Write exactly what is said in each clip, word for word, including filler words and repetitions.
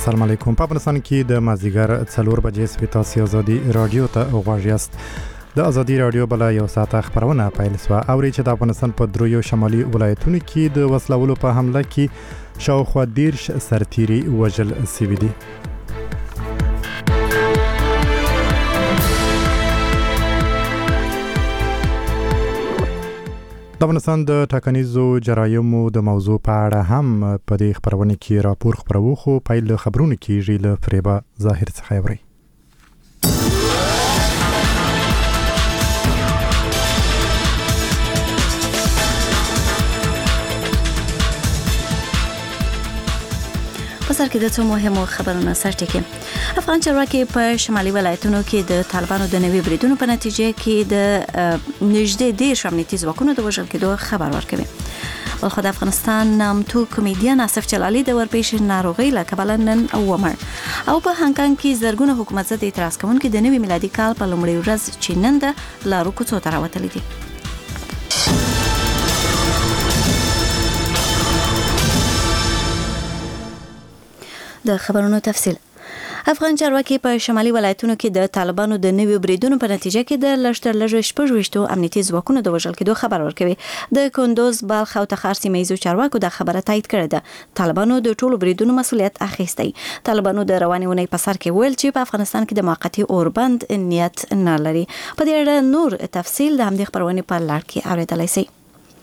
السلام علیکم. په افغانستان کې د مازدیګر څلور بجې سوي تاسو ازادي رادیو ته غواړئ یاست. د ازادي رادیو بل یو ساعته خبرونه پیل شوه. اوري چې د افغانستان په دریو شمالي ولایتونو کې د وسلوالو په حمله کې شاوخوا دیرش سرتیري وژل شوي دي. د افغانستان د ټاکنیزو جرایمو د موضوع په اړه هم په دې خبرونه کې راپور خبرو خو پیل خبرونه کېږي له فریبا ظاهر څخه اوري. په سر کې د څو مهمو خبرونو سرټکی. افغان چارواکي په شمالي ولایتونو کې د طالبانو د نوي بریدونو په نتیجه کې د نږدې دیرش امنیتي ځواکونو د وژل کېدو خبر ورکوي. بلخو د افغانستان نامتو کمیډین آصف جلالي د ورپېښې ناروغۍ له کبله نن ومړ او په هانګ کانګ کې زرګونه حکومت ضد اعتراض کوونکي د نوي میلادي کال په لومړۍ ورځ چې نن د لارو کوڅو ته راوتلي دي. د خبرونو تفصیل. افغان چارواکي په شمالي ولایتونو کې د طالبانو د نوي بریدونو په نتیجه کې د لشتر لږ شپږ ویشتو امنیتي ځواکونو د وژل کېدو خبر ورکوي. د کندوز، بلخ او تخار سیمه ییزو چارواکو د خبره تایید کړې ده. طالبانو د ټولو بریدونو مسؤلیت اخیستی. طالبانو د روانې اونۍ په سر کې ویل چې په افغانستان کې د موقتي اوربند نیت نه لري. په دې اړه نور تفصیل د همدې خبرونې په لړ کې اورېدلی شئ.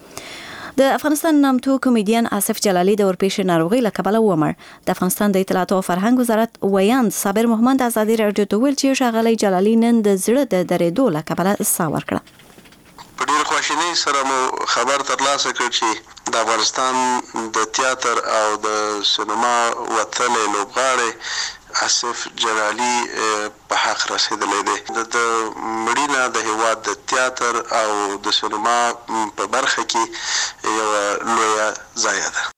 د افغانستان نامتو کمیډین آصف جلالي د ورپېښې ناروغۍ له کبله ومړ. د افغانستان د اطلاعات او فرهنګ وزارت ویاند صابر محمد ازادي رادیو ته ویل چې ښاغلی جلالي نن د زړه د درېدو له کبله ساه ورکړه. په ډېر خواشینۍ سره مو خبر ترلاسه کړ چې د افغانستان د تیاتر او د سینما وتلی لوبغاړی آصف جلالي په حق رسېدلی دی. د مړینه د هېواد د تیاتر او د سینما په برخه کې یوه لویه ضایعه ده.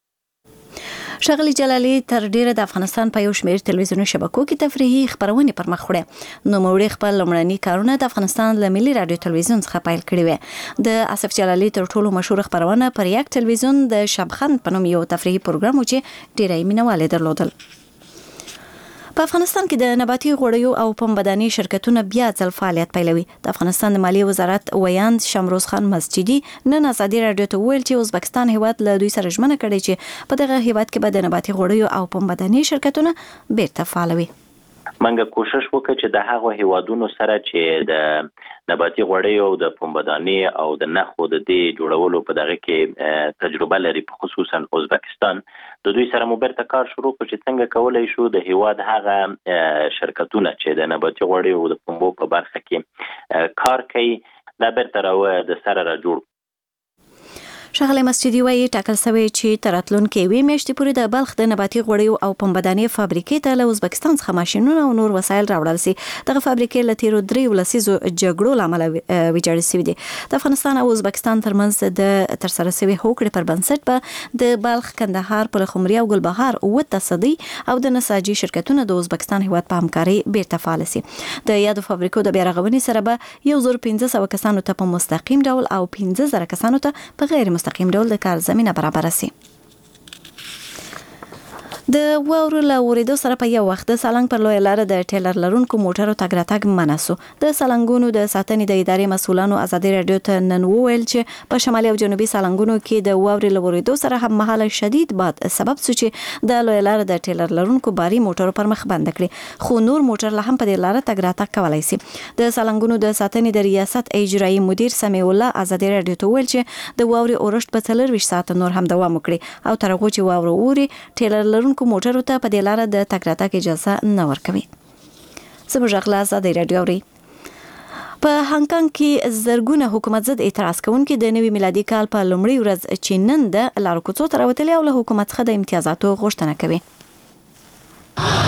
ښاغلی جلالي تر ډیره د افغانستان په یو شمېر تلویزیوني شبکو کې تفریحي خبرونې پر مخ وړې. نوموړي خپل لومړني کارونه د افغانستان له ملي راډیو تلویزیون څخه پیل کړي وې. د آصف جلالي تر ټولو مشهور خبرونه پر یک تلویزیون د شبخند په نوم یو تفریحي پروګرام و چې ډیری مینوال یې درلودل. په افغانستان کې د نباتي غوړیو او پنبهدانې شرکتونه بیا ځل فعالیت پیلوي. د افغانستان د مالیې وزارت ویاند شمروز خان مسجدي نن ازادي رادیو ته ویل چې ازبکستان هیواد له دوی سره ژمنه کړې چې په دغه هیواد کې به د نباتي غوړیو او پنبهدانې شرکتونه بیرته فعالوي. منګه کوشش وکړه چې د هغو هیوادونو سره چې د نباتي غوړیو او د پنبهدانې او د نخو د دې جوړولو په دغه کې تجربه لري، په خصوصا ازبکستان، د دوی سره مو بیرته کار شروع کړ چې څنګه کولی شو د هیواد هغه شرکتونه چې د نباتي غوړیو او د پنبو په برخه کې کار کوي دا بیرته راو د سره را جوړ. ښاغلی مسجدي وایي ټاکل شوی چې تر راتلونکې یوې میاشتې پورې د بلخ د نباتي غوړیو او پنبهدانې فابریکې ته له ازبکستان څخه ماشینونه او نور وسایل راوړل شي. دغه فابریکې له تیرو دریو لسیزو جګړو له امله ویجاړې شوي دي. د افغانستان او ازبکستان ترمنځ د ترسره شوې هوکړې پر بنسټ به د بلخ، کندهار، پلخمري او ګلبهار اووه تصدي او د نساجي شرکتونه د ازبکستان هیواد په همکارۍ بیرته فعال شي. د یادو فابریکو د بیا رغونې سره به یو زر پنځه سوه کسانو ته په مستقیم ډول او پنځه زره کسانو ته په غیر مستقیم ډول د کار زمینه برابر شي. د واورو له ورېدو سره په یو وخت د سالنګ پر لویه لاره د ټیلر لرونکو موټرو تګ راتګ منع شو. د سالنګونو د ساتنې د ادارې مسؤلانو ازادي رادیو ته نن وویل چې په شمالي او جنوبي سالنګونو کې د واورې له ورېدو سره هم مهاله شدید باد سبب شو چې د لویه لاره د ټیلر لرونکو باري موټرو پر مخ بند کړي، خو نور موټر لا هم په دې لاره تګ راتګ کولی شي. د سالنګونو د ساتنې د ریاست اجرایي مدیر سمیع الله ازادي رادیو ته ویل چې د واورې اورښت په څلرویشت ساعته نور هم دوام وکړي او تر هغو چې واوره ووري ټیلر لرونکو موټرو ته په دې لاره د تګ راتګ اجازه نه ورکوي. زموږ غلا ازادي رادیو اوري. په هانګ کانګ کې زرګونه حکومت ضد اعتراض کوونکي د نوي میلادي کال په لومړۍ ورځ چې نن د لارو کوڅو ته راوتلي او له حکومت څخه د امتیازاتو غوښتنه کوي.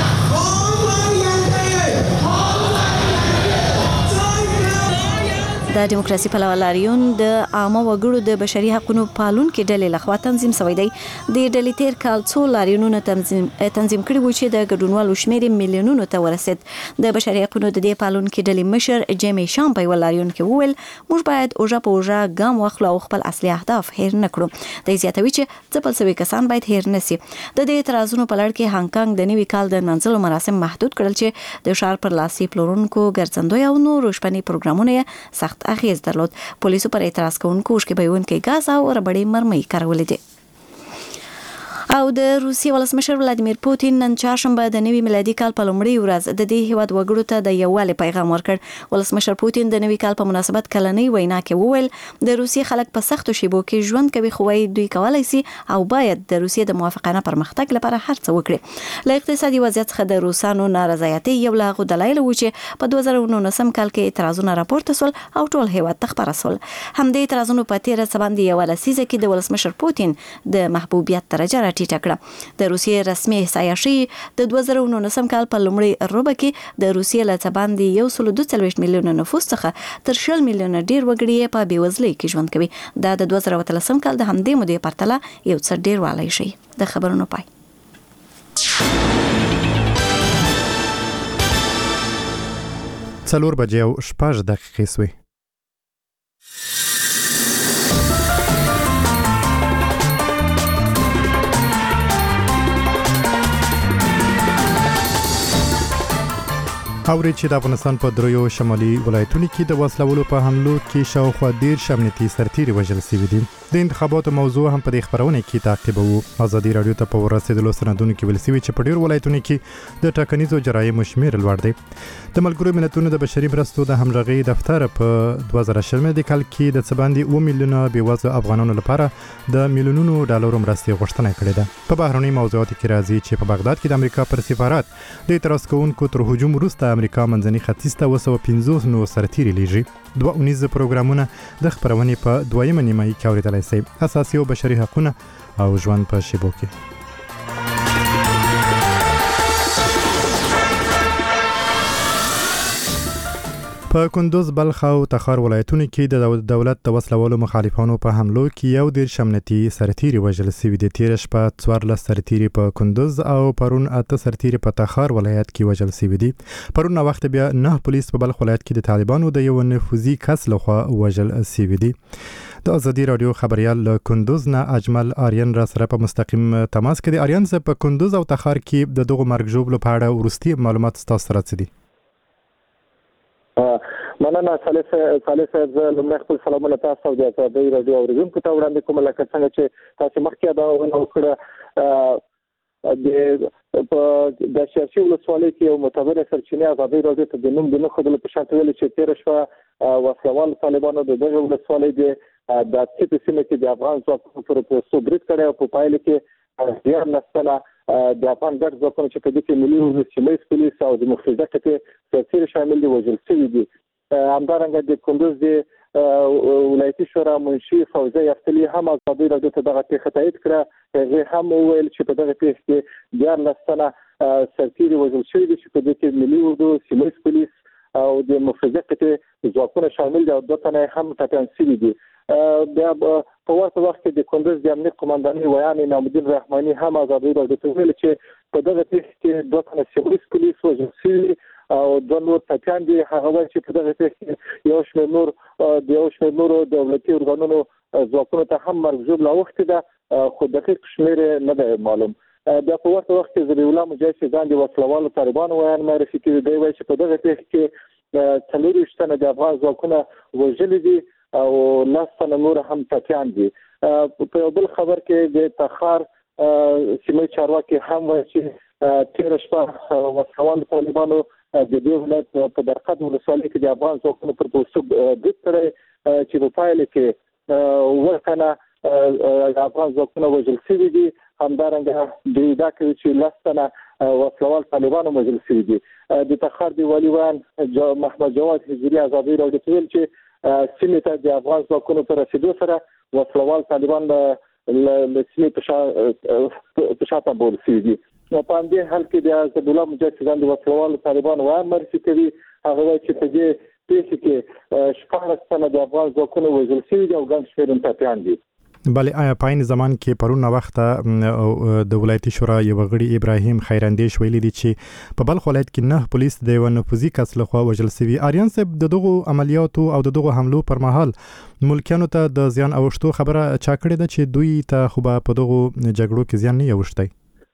د د دیموکراسي پلوه لاریون د عامه وګړو د بشري حقوقو پالونکو ډلې لخوا تنظیم شوی دی. د ډلې تیر کال څو لاریونونه تنظیم تنظیم کړي و چې د ګډونوالو شمېر میلیونونو ته ورسید. د بشري حقوقو د دې پالونکو ډلې مشر جیمی شامپای ولاریون کې وویل موږ باید اوجه په اوجه ګام واخلو او خپل اصلي اهداف هیر نه کړو. د زیاتوي چې ځپل شوي کسان باید هیر نشي. د دې اعتراضونو په لړ کې هانګ کانګ د نوي کال د منځلو مراسم محدود کړل چې د ښار پر لاسي پلورونکو ګرځندوی او نور شپني پروګرامونه سخت اغیز درلود. پولیسو پر اعتراض کوونکو وشکې بهونکي غاز او ربړې مرمۍ کارولې دي. او د روسیې ولسمشر ولادیمیر پوتین نن چهارشنبه د نوي میلادي کال په لومړۍ ورځ د دې هیواد وګړو ته د یووالي پیغام ورکړ. ولسمشر پوتین د نوي کال په مناسبت کلنۍ وینا کې وویل د روسیې خلک په سختو شیبو کې ژوند کوي خو دوی کولای شي او باید د روسیې د موافقانه پرمختګ لپاره هر څه وکړي. له اقتصادي وضعیت څخه د روسانو نارضایتي یو له هغو دلایلو و چې په دوه زره نولسم کال کې اعتراضونه راپورته شول او ټول هیواد ته خپاره شول. همدې اعتراضونو په تیره څه باندې یوه لسیزه کې د ولسمشر پوتین د محبوبیت درجه راټیټه کړه. د روسیې رسمي احصایه ښیي د دوه زره نولسم کال په لومړۍ ربع کې د روسیې له څه باندې یو سل دوه څلوېښت میلیونه نفوس څخه تر شل میلیونه ډیر وګړي په بېوزلۍ کې ژوند کوي. دا د دوه زره اتلسم کال د همدې مودې پرتله یو څه ډیر والی شي. د خبرونو پای. څلور بجې او شپږ دقیقې سوې. اوري چې د افغانستان په دریو شمالي ولایتونو کې د وسلوالو په حملو کې شاوخوا ډیر امنیتي سرتیري وژل شوي دي. د انتخاباتو موضوع هم په دې خبرونه کې تعقیبوو. ازادي رادیو ته په ورسېدلو سندونو کې ویل شوي چې په ډیر ولایتونو کې د ټاکنیزو جرایمو شمېر لوړ دی. د ملګرو ملتونو د بشري مرستو د همغږۍ دفتر په دوه زره شل کال کې د څه باندې اووه میلیونه بېوزله افغانانو لپاره د میلیونونو ډالرو مرستې غوښتنه کړې ده. په بهرنۍ موضوعاتو کې راځي چې په بغداد کې د امریکا پر سفارت د اعتراض کوونکو تر هجوم وروسته امریکا منځني ختیځ ته اوه سوه پنځوس نور سرتیري لیږي. دوه اونیز پروګرامونه د خپرونې په دویمه نیمایي کې اورېدلی شئ. اساسي او بشري حقونه او ژوند په شیبو کې. په کندوز، بلخ او تخار ولایتونو کې د دولت د وسلوالو مخالفانو په حملو کې یو دېرش امنیتي سرتیري وژل شوي دي. تېره شپه څوارلس سرتیري په کندوز او پرون اته سرتیري په تخار ولایت کې وژل شوي دي. پرون وخت بیا نه پولیس په بلخ ولایت کې د طالبانو د یو نفوذي کس لخوا وژل شوي دي. د ازادي رادیو خبريال له کندوز نه اجمل آریان را سره په مستقیم تماس کې دي. آریان زه په کندوز او تخار کې د دغو مرګ ژوبلو په اړه وروستي معلومات ستاسو سره څه دي؟ مننه صالح صالح صاحب، زه لومړی خپل سلامونه تاسو او د ازادي رادیو اوریدونکو ته وړاندې کوم. لکه څنګه چې تاسو مخکې یادونه وکړه د په د سیاسي ولسوالۍ کې یو معتبره سرچینه ازادي رادیو ته د نوم د نه ښودلو په شرط ویل چې تېره شپه وسلوال طالبانو د دغه ولسوالۍ د د ټیټ سیمه کې د افغان ځواکونو پر پوسټو برید کړی او په پایله کې دیارلس تنه د افغان ګډ ځواکونو چې په دې کې ملي ورځ سیمه پولیس او د مخفزه کې سرتیري شامل دي وژل شوي دي. همدارنګه د کندوز د ولایتي شورا منشي فوزه یفتلی هم ازادي رادیو ته دغه پیښه تایید کړه. هغه هم وویل چې په دغه پیښه کې دیارلس تنه سرتیري وژل شوي دي چې په دې کې ملي ورځ سیمه پولیس او د مخفزه کې ځواکونه شامل دي او دوه تنه هم ټاکل شوي دي. بیا په ورته وخت کې د کندوز د امنیت قومندانۍ ویان نامدین رحماني هم ازادي رادیو ته ویل چې په دغه پیښه کې دوه تنه سیمه پولیس وژل شوي او دوه نور ټاکان دي. هغه وایي چې په دغه پیښه کې یو شمېر نور د یو شمېر نورو دولتي ارګانونو ځواکونو ته هم مرګ ژوبله اوښتې ده، خو دقیق شمېر نه دی معلوم. بیا په ورته وخت کې ذبیح الله مجاهد چې ځان د وسلوالو طالبانو ویان معرفي کړي دی، وایي چې په دغه پیښه کې څلورویشت تنه د افغان ځواکونه وژلي دي او لس تنه نور هم ټاکیان دي. په یو بل خبر کې د تخار سیمه چارواکي هم وایي چې تېره شپه وسلوالو طالبانو د دې ولایت په درقد ولسوالۍ کې د افغان ځواکونو پر پوسټو برید کړی چې په پایله کې اووه تنه د افغان ځواکونه وژل شوي دي. همدارنګه دوی دا کوي چې لس تنه وسلوال طالبانو وژل شوي دي. د تخار د والي ویان محمد جواد حضوري ازادي رادیو ته ویل چې سیمې ته د افغان ځواکونو په رسېدو سره وسلوال طالبان له سیمې په شاته بول شوي دي. په همدې حال کې د ذبیح الله مجاهد چې ځان د وسلوالو طالبانو ویان معرفي کوي، هغه وایي چې په دې پیښې کې شپږ تنه د افغان ځواکونو وژل شوي دي او ګڼ شمېر ټپیان دي. بله آیا په عین زمان کې پرون وخته د ولایتي شورا یو غړي ابراهیم خیراندیش ویلي دي چې په بلخ ولایت کې نه پولیس د یو نفوذي کس لخوا وژل شوي. آریان صاحب د دغو عملیاتو او د دغو حملو پر مهال ملکیانو ته د زیان اوښتو خبره چا کړې ده چې دوی ته خو به په دغو جګړو کې زیان نه اوښتی؟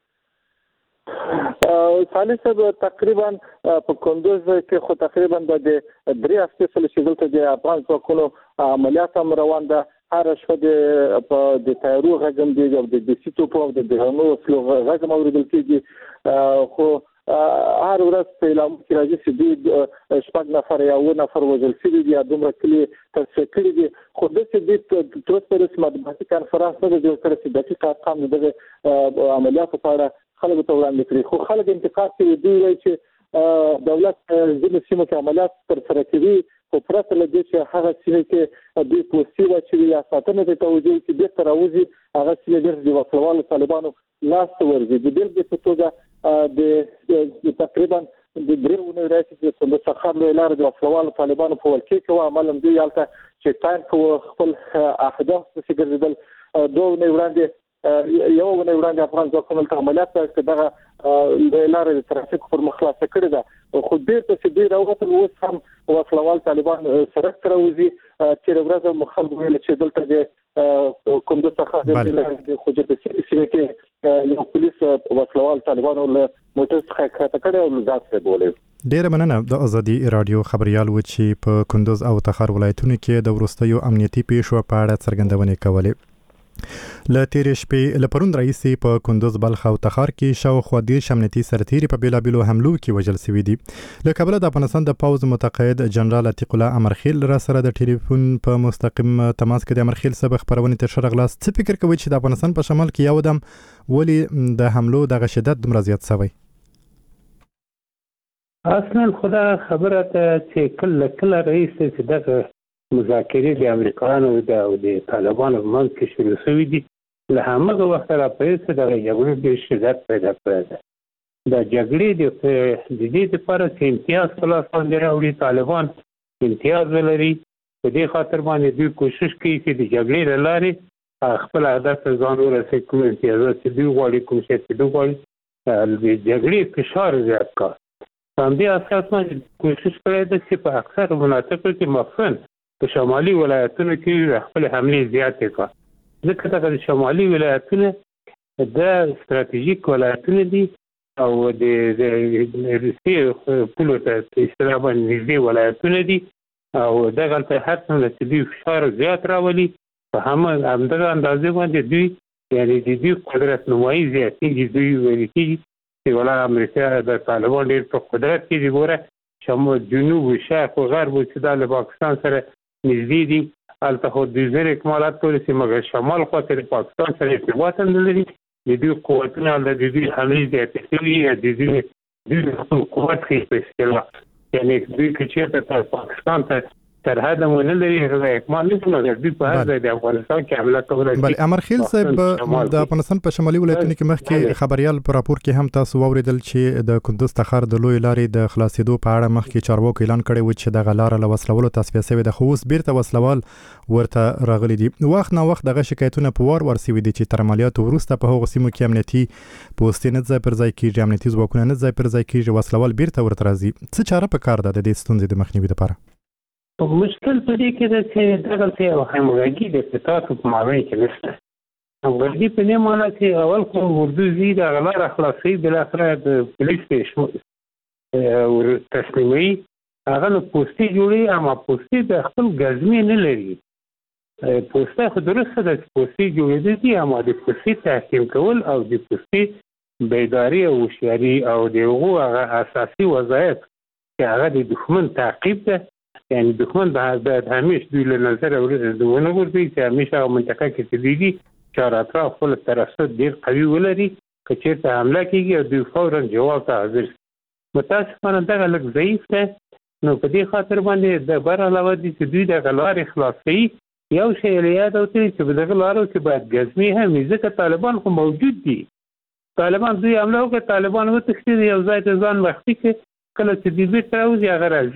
صالح صاحب تقریبا په کندوز کې خو تقریبا د درې هفتې څخه چې دلته د افغان ځواکونو عملیات هم روان ده. هر شپه د په د تایرو غږم دی او د دیسي توپو او د درنو فلو غږم اوریدل کېږي. خو هر ورځ په اعلان کې راځي چې دوی شپږ نفر یا اووه نفر وژل شوي دي یا دومره کلي ترسره کړي دي. خو داسې دې تر اوسه پورې مطبوعاتي کنفرانس نه دی جوړ کړی چې دقیق ارقام د دغه عملیاتو په اړه خلکو ته وړاندې کړي. خو خلک انتقاد کوي، دوی وایي چې دولت ځینې سیمو کې عملیات ترسره کوي خو پرته له دې چې هغه سیمې کې دوی پوستي واچوي یا ساتنه ته توجه کوي بیرته راوځي هغه سیمې ډېر د وسلوالو طالبانو لاس ته ورځي. د بېلګې په توګه د تقریبا د درې ونې راځي چې د سخر له لارې د وسلوالو طالبانو په ولکې کې و عملاً دوی هلته چې ټایم کوو خپل اهداف پسې ګرځېدل. دوه ونې وړاندې یو ونې وړاندې افغان ځواکونو ته عملیات چې دغه د لارې د ترافیک پر مخ خلاصه کړې ده. خو بیرته چې دوی راووتل اوس هم وسلوال طالبان سړک ته راوځي. تېره ورځ مو خلکو ویل چې دلته د کندوز څخه د خوجه سیمې کې یو پولیس وسلوال طالبانو له موټر څخه کښته کړی او ځان سره بولي. ډیره مننه. د ازادي رادیو خبريال و چې په کندوز او تخار ولایتونو کې د وروستیو امنیتي پیښو په اړه څرګندونې کولې. له تیرې شپې له پرون راهیسې په کندوز، بلخ او تخار کې شاوخوا دېرش امنیتي سرتیري په بېلابېلو حملو کې وژل شوي دي. له کابله د افغانستان د پوځ متقاعد جنرال عتیق الله امرخیل را سره د ټلیفون په مستقیم تماس کې د امرخیل صاحب خبرونې تر ښه راغلاست. څه فکر کوئ چې د افغانستان په شمال کې یو دم ولې د حملو دغه شدت دومره زیات شوی؟ اصلا خدا خبره ته چې کله کله رئیس چې دغه مذاکرې د امریکایانو او د طالبانو په منځ کې شروع شوي دي، له هماغه وخته راپیل دغه جګړې ډېر شدت پیدا کړی ده. د جګړې د دې لپاره چې امتیاز په لاس باندې راوړي، طالبان امتیاز ولري، په دې خاطر باندې دوی کوشش کوي چې د جګړې له لارې خپل هدف ته ځان ورسوي. کوم امتیازات چې دوی غواړي، کوم شی چې دوی غواړي، د جګړې فشار زیات کړي. په همدې اساس باندې کوشش کړی ده چې په اکثر مناطقو کې مخفن په شمالي ولایتونو کې خپل حملې زیاتې کړه. ځکه دغه د شمالي ولایتونه د ستراتیژیک ولایتونه دي او د روسیې پولو ته په اصطلاح باندې نږدې ولایتونه دي او دغلته هر څومره چې دوی فشار زیات راولي په همدغه اندازې باندې دوی یعنې د دوی قدرت نمایي زیاتېږي. دوی ویل کېږي چې ولا امریکا د طالبان ډېر په قدرت کې دي. ګوره شمال جنوب و شرق و غرب و چې دا له پاکستان سره نږدې دي، هلته خو دوی زر اکمالات کولی شي، مګر شمال خواته د پاکستان سره ارتباط هم نه لري. د دوی قوتونه د دوی حملې زیاتې شوي یا د دوی دوی خپل قوت ښیي په اصطلاح. یعنې دوی که چېرته پاکستان ته سرحد هم ونه لري، هغه اکمال نه شي، مګر دوی په هر ځای د افغانستان کې حمله کولی شي. بلې امرخیل صاحب د افغانستان په شمالي ولایتونو کې مخکې خبریال په راپور کې هم تاسو واورېدل چې د کندوز تخار د لوی لارې د خلاصېدو په اړه مخکې چارواکو اعلان کړی و چې دغه لاره له وسلوالو تصفیه شوې ده، خو اوس بیرته وسلوال ورته راغلي دي. وخت نا وخت دغه شکایتونه په وار ور شوي دي چې تر عملیاتو وروسته په هغو سیمو کې امنیتي پوستې نه ځای پر ځای کېږي، امنیتي ځواکونه نه ځای پر ځای کېږي، وسلوال بیرته ورته راځي. څه چاره په کار ده د دې ستونزې د مخنیوي لپاره؟ مشکل په دې کې ده چې دغلته یو همغږي د اتفاقو په مابین کې نشته. همغږي په دې معنی چې اول خو اردو ځي دغه لاره خلاصوي، بالاخره د پولیس تسلیموي، هغه نو پوستې جوړوي، اما پوستې د خپل ګزمې نه لري. پوسته خو درسته ده چې پوستې جوړېدل دي، اما د پوستې تحکیم کول او د پوستې بیداري او هوښیاري او د هغو هغه اساسي وظایف چې هغه د دښمن تعقیب ده، یعنی دښمن باید همیش دوی له نظره ونه غورځوي چې همیش هغه منطقه کې چې دوی دي چار اطراف خپل ترصد ډېر قوي ولري، که چېرته حمله کېږي او دوی فوراً جواب ته حاضر شي. متاسفانه دغه لږ ضعیف ده، نو په دې خاطر باندې د بر علاوه دي چې دوی دغه لارې خلاصوي. یو شی یې یاد وتړي چې په دغه لارو کې باید ګزمې هم وي، ځکه طالبان خو موجود دي. طالبان دوی حمله وکړه، طالبان وتښتېد، یو ځای ته ځان مخفي کړي، کله چې دوی بېرته راوځي هغه راځي.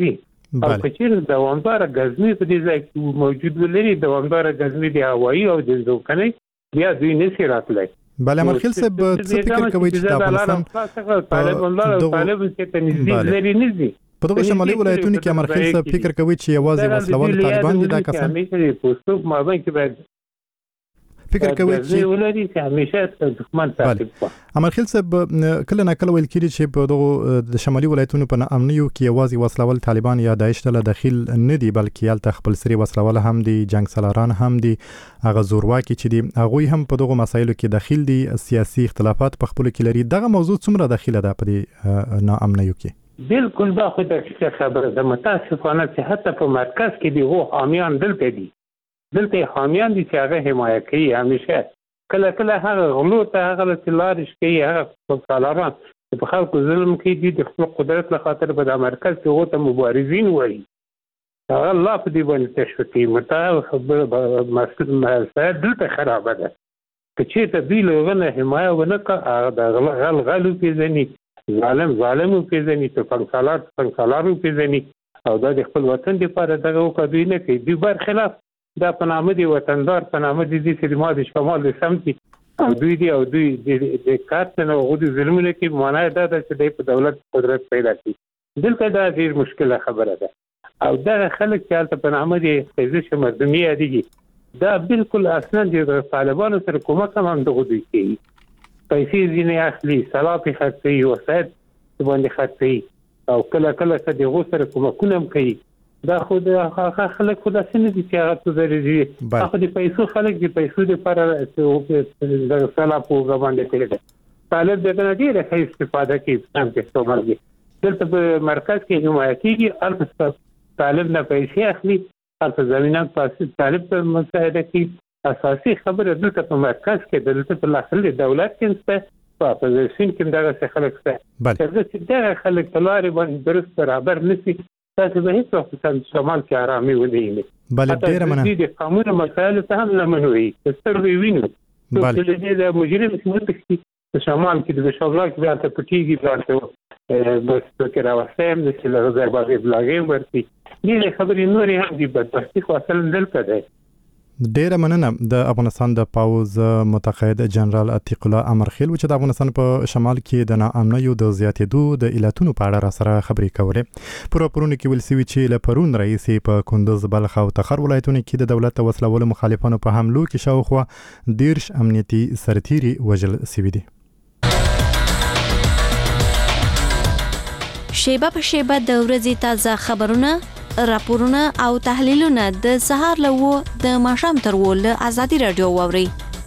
او کچیر دوامدار غزنی په دې ځای کې موجود ولري دوامدار غزنی دی هوایي او د ځوکني بیا دوی نشي راتلای. بله مرخیل صاحب څه فکر کوي چې د افغانستان طالب طالب ته نږدې لري نږدې په دغه شمالي ولایتونو کې مرخیل صاحب فکر کوي چې یوازې وسلوال طالبان دي دا کسان همیشه پوسټو مابین کې باید فکر کوي چې ولري چې همیشه دښمن تعقیب کړي. مرخیل صاحب کله نه کله ویل کېږي چې په دغه د شمالي ولایتونو په امنیو کې یوازې وسلوال طالبان یا داعش ته داخل نه دي بلکې یالته خپل سری وسلوال هم دي جنگ سالاران هم دي هغه زورواکي چې دي هغه هم په دغه مسایلو کې داخل دي سیاسي اختلافات په خپل کې لري. دغه موضوع څومره داخله ده په دې ناامنیو کې؟ بالکل دا خو د خبره ده متاسفانه چې حتی په مرکز کې دی هو حامیان دلته دي دلته حامیان دي چې هغه حمایت کوي همیشه کله کله هغه غلو ته هغه تلارش کوي هغه سالاران په خلکو ظلم کوي دي د خپل قدرت له خاطر په د مرکز کې هو ته مبارزین وایي هغه الله په دې باندې تشویقي متعال خبره مسله دلته خراب ده چې ته دی له نه حمایت ونه کا هغه غل غلو پیژني ظالم ظالم پیژني ته فنکالار فنکالارو پیژني او د خپل وطن لپاره دغه کوي نه کوي د بر خلاف دا په نامه دی وطندار په نامه دي چې ما د شمال د سمتي او دوی دی او دوی د کارت نه غوډي ظلمونه کې معنی دا ده چې د دولت قدرت پیدا کړي دلته دا ډیر مشکله خبره ده او دا خلک چې په نامه دي فیض مردمي دي دا بالکل اصلا د طالبانو سره کومه هم دغه دوی کوي پیسې ځینې اخلي سلاپي خرڅي وسایل باندې خرڅي او کله کله چې د غوسر کومکونه کوي دا خو د خلک خو د سن دي چې هغه ته درځي هغه د پیسو خلک د پیسو لپاره د سلاپو باندې کوي طالب دغه ډیره ښه استفاده کوي څنګه چې څومره دلته په مرکز کې حمایت کیږي البته طالب نه پیسې اخلي البته زمينات پاسه طالب په مساعده کوي اساسي خبره دلته په مرکز کې دلته په داخلي دولت کې په اپوزیشن کې دغه څه خلک څه چې دغه خلک تلاري باندې درست برابر نشي تاسو به هیڅ وخت شمال کې آرامي ولې بل ډیر مننه د قانون مسایل ته هم نه منوي سترګې ویني چې د مجرم څخه شمال کې د شمال کې بیا ته پټيږي ځانته بس فکر اوسم چې له غزا باندې بلاګې ورتي دې خبرې نورې هم دي بدبختي خو اصل دلته ده. ډیره مننه د افغانستان د پاوز متقاعد جنرال عتیق الله امرخیل چې د افغانستان په شمال کې د ناامنیو د زیاتېدو د علتونو په اړه را سره خبرې کولې. پر پرونه کې ویل سوي چې له پرون رئیس په کندوز بلخ او تخار ولایتونو کې د دولت وسلوالو مخالفانو په حملو کې شاوخوا دیرش امنیتي سرتیري وژل سوي دي. شیبه په شیبه د ورځې تازه خبرونه راپورونه او تحلیلونه د سهار له و د ماښام تر و له ازادي رادیو واوري.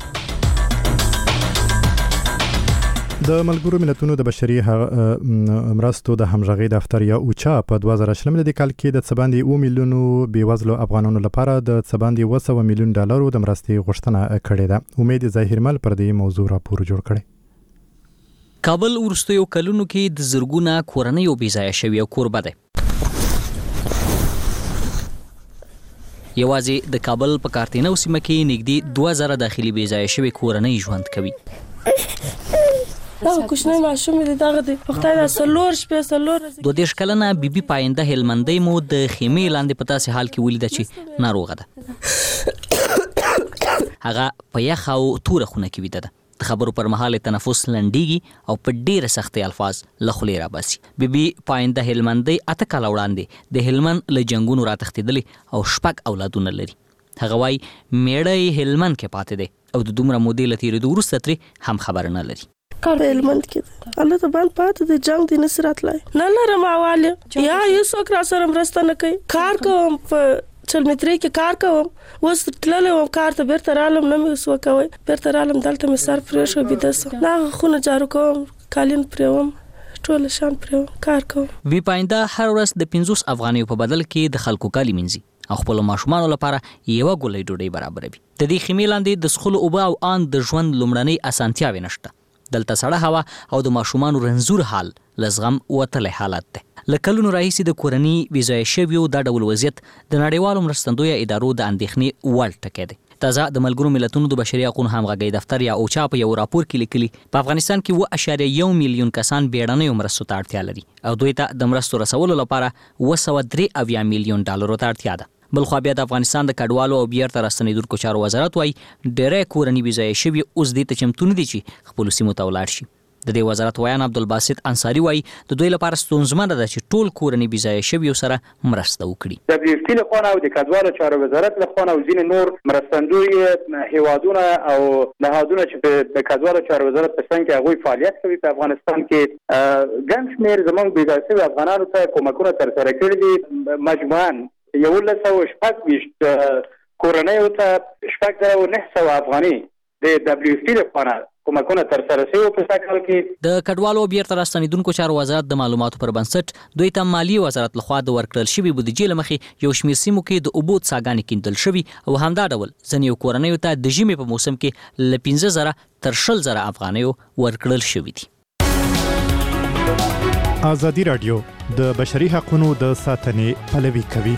د ملګرو ملتونو د بشري مرستو د همغږي دفتر یا اوچا په دوه زره شلم د کال کې د څباندې اوه میلیونو بیوزلو افغانانو لپاره د څباندې اوه سوه میلیون ډالرو د مرستې غوښتنه کړې ده. امید ظاهرمل پر دې موضوع راپور جوړ کړي. کابل ورستیو کلونو کې د زرګونه کورنۍ او بيځای شوی کوربه ده. یوازې د کابل په کارتینو سیمه کې نږدې دوه زره داخلي بيځای شوی کورنۍ ژوند کوي. دا کوښنه ماشوم دې دغه د وختای د سلور شپه سلور دوه دیش کلنه بیبي پاینده هلمندۍ مو د خیمې لاندې په تاسې حال کې ولیده چې ناروغه ده. هغه په یخ او توره خونه کې ویده ده. د خبرو پر مهال تنفس لنډیږي او په ډیره سختي الفاظ له خولې راباسي. بیبي پاینده هلمندۍ اته کاله وړاندې د هلمند له جنگونو را تښتېدلې او شپږ اولادونه لري. هغه وايي میړه هلمند کې پاتې دی او د دومره مودې له تېرېدو وروسته ترې هم خبر نه لري. کار هلمند کې الله ته باندې پاتې د جنگ د نصرت لای نه لرم اواله یا یو څوک را سره مرسته نه کوي. کار کوم په چل متري کې کار کوم وس تللم کار ته بیرته رالم نه مې وسو کوي بیرته رالم دلته مې سر فرش او بيدس نه خونه جارو کوم کالین پرېوم ټول شان پرېوم کار کوم. وی پاینده هر ورځ د پنځوس افغانیو په بدل کې د خلکو کالی منځي او خپل ماشومان لپاره یو ګولې ډوډۍ برابروي. د دې خیمې لاندې د سخل او با او ان د ژوند لومړنۍ اسانتیاوې نشته. دلته سړه هوا او د ماشومان رنزور حال لزغم وتل حالت ده. لکلونو راهیسې د کورنۍ بيځای شویو د ډول وضعیت د نړیوالو مرستندویه ادارو د اندېښنې وړ ټکی دی. تازه د ملګرو ملتونو د بشري حقوقو همغږي دفتر یا اوچا په یو راپور کې لیکلي په افغانستان کې اوه اعشاریه یو میلیون کسان بیړنیو مرستو ته اړتیا لري او دوی ته د مرستو رسولو لپاره اوه سوه درې اویا میلیون ډالرو ته اړتیا ده. بلخوا بیا د افغانستان د کډوالو او بیرته راستنیدونکو چارو وزارت وایي ډېری کورني بې ځایه شوي اوس دې ته چمتو نه دي چې خپلو سیمو ته ولاړ شي. د دې وزارت ویان عبدالباسط انصاري وایي د دوی لپاره ستونزمنه ده چې ټول کورني بې ځایه شویو سره مرسته وکړي. د بیرتي له خوا او د کډوالو چارو وزارت له خوا او ځینې نور مرستندوی هیوادونه او نهادونه چې د کډوالو چارو وزارت په څنګ کې هغوی فعالیت کوي په افغانستان کې ګڼ شمېر زموږ بې ځایه شوي افغانانو ته کومکونه ترسره کړي دي. مجموعاً یولس سوه شپږ ویشت کورنیو ته شپږ زره نهه سوه افغاني د دبلیو اف پی لخوا کومکونه ترسره شوي په سږ کال کې. د کډوالو بیرته راستنیدونکو چارو وزارت د معلوماتو پر بنسټ دوی ته مالیې وزارت لخوا د ورکړل شوي بودیجې له مخې یو شمېر سیمو کې د اوبو څاګانې کیندل شوي او همدا ډول ځینې کورنیو ته د ژمي په موسم کې له پنځه زره تر شل زره افغانیو ورکړل شوي دي. ازادي راډیو د بشري حقوقو د ساتنې پلوي کوي.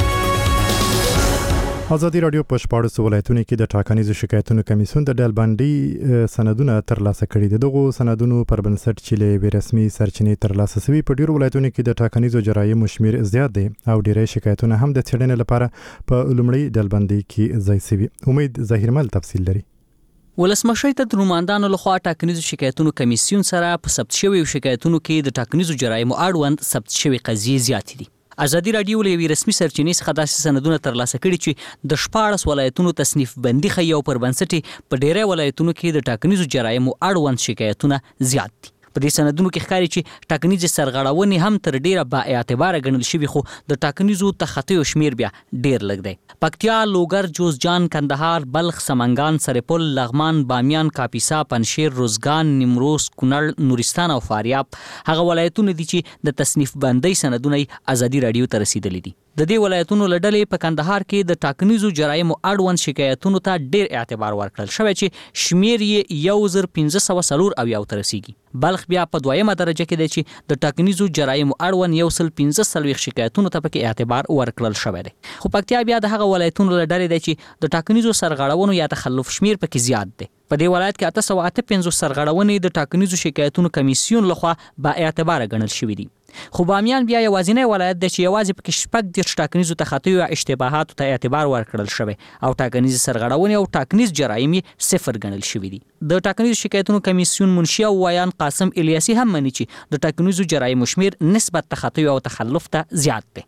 ازادي راډیو په شپاړسو ولایتونو کې د ټاکنیزو شکایتونو کمیسیون د ډلبندي سندونه ترلاسه کړي دي. دغه سندونو پر بنسټ چې له رسمي سرچینې ترلاسه شوي په ډیرو ولایتونو کې د ټاکنیزو جرایمو شمیر زیات دی او ډیری شکایتونه هم د څېړنې لپاره په لومړی ډلبندي کې ځای شوي. امید ظاهرمل تفصیل لري. ولسمشر ته د نوماندانو لخوا ټاکنیزو شکایتونو کمیسیون سره په ثبت شویو شکایتونو کې د ټاکنیزو جرایمو اړوند ثبت شوي قضیې زیاتې دي. ازادي راډیو له یوې رسمي سرچینې څخه داسې سندونه ترلاسه کړي چې د شپاړس ولایتونو تصنیف بندي ښیي او پر بنسټ په ډیری ولایتونو کې د ټاکنیزو جرایمو اړوند شکایتونه زیات دي. په دې سندونو کې ښکاري چې ټاکنیزې سرغړونې هم تر ډیره با اعتباره ګڼل شوي خو د ټاکنیزو تخطیو شمیر بیا ډیر لږ دی. پکتیا، لوګر، جوزجان، کندهار، بلخ، سمنګان، سرپل، لغمان، بامیان، کاپیسا، پنشیر، روزګان، نیمروز، کونړ، نورستان او فاریاب هغه ولایتونه دي چې د تصنیف بندۍ سندونه ازادي راډیو ته رسیدلي دي. د دې ولایتونو له ډلې په کندهار کې د ټاکنیزو جرایمو اړوند شکایتونو ته ډیر اعتبار ورکړل شوی چې شمیر یې یو زر پنځه سوه څلور اویا ته رسیږي. بلخ بیا په دویمه درجه کې دی چې د ټاکنیزو جرایمو اړوند یو سل پنځه څلوېښت شکایتونو ته پکې اعتبار ورکړل شوی دی. خو پکتیا بیا د هغه ولایتونو له ډلې دی چې د ټاکنیزو سرغړونو یا تخلف شمیر پکې زیات دی. په دې ولایت کې اته سوه اته پنځوس سرغړونې د ټاکنیزو شکایتونو کمیسیون لخوا با اعتباره ګڼل شوي دي. خو بامیان بیا یوازینی ولایت دی چې یوازې پکې شپږ دېرش ټاکنیزو تخطیو یا اشتباهاتو ته اعتبار ورکړل شوی او ټاکنیزې سرغړونې او ټاکنیز جرایم یې صفر ګڼل شوي دي. د ټاکنیزو شکایتونو کمیسیون منشي او ویان قاسم الیاسی هم مني چې د ټاکنیزو جرایمو شمیر نسبت تخطیو او تخلف ته زیات دی.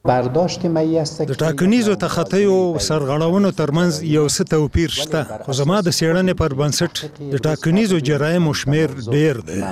د ټاکنیزو تخطیو سرغړونو ترمنځ یو څه توپیر شته خو زما د څېړنې پر بنسټ د ټاکنیزو جرایمو شمیر ډیر دی.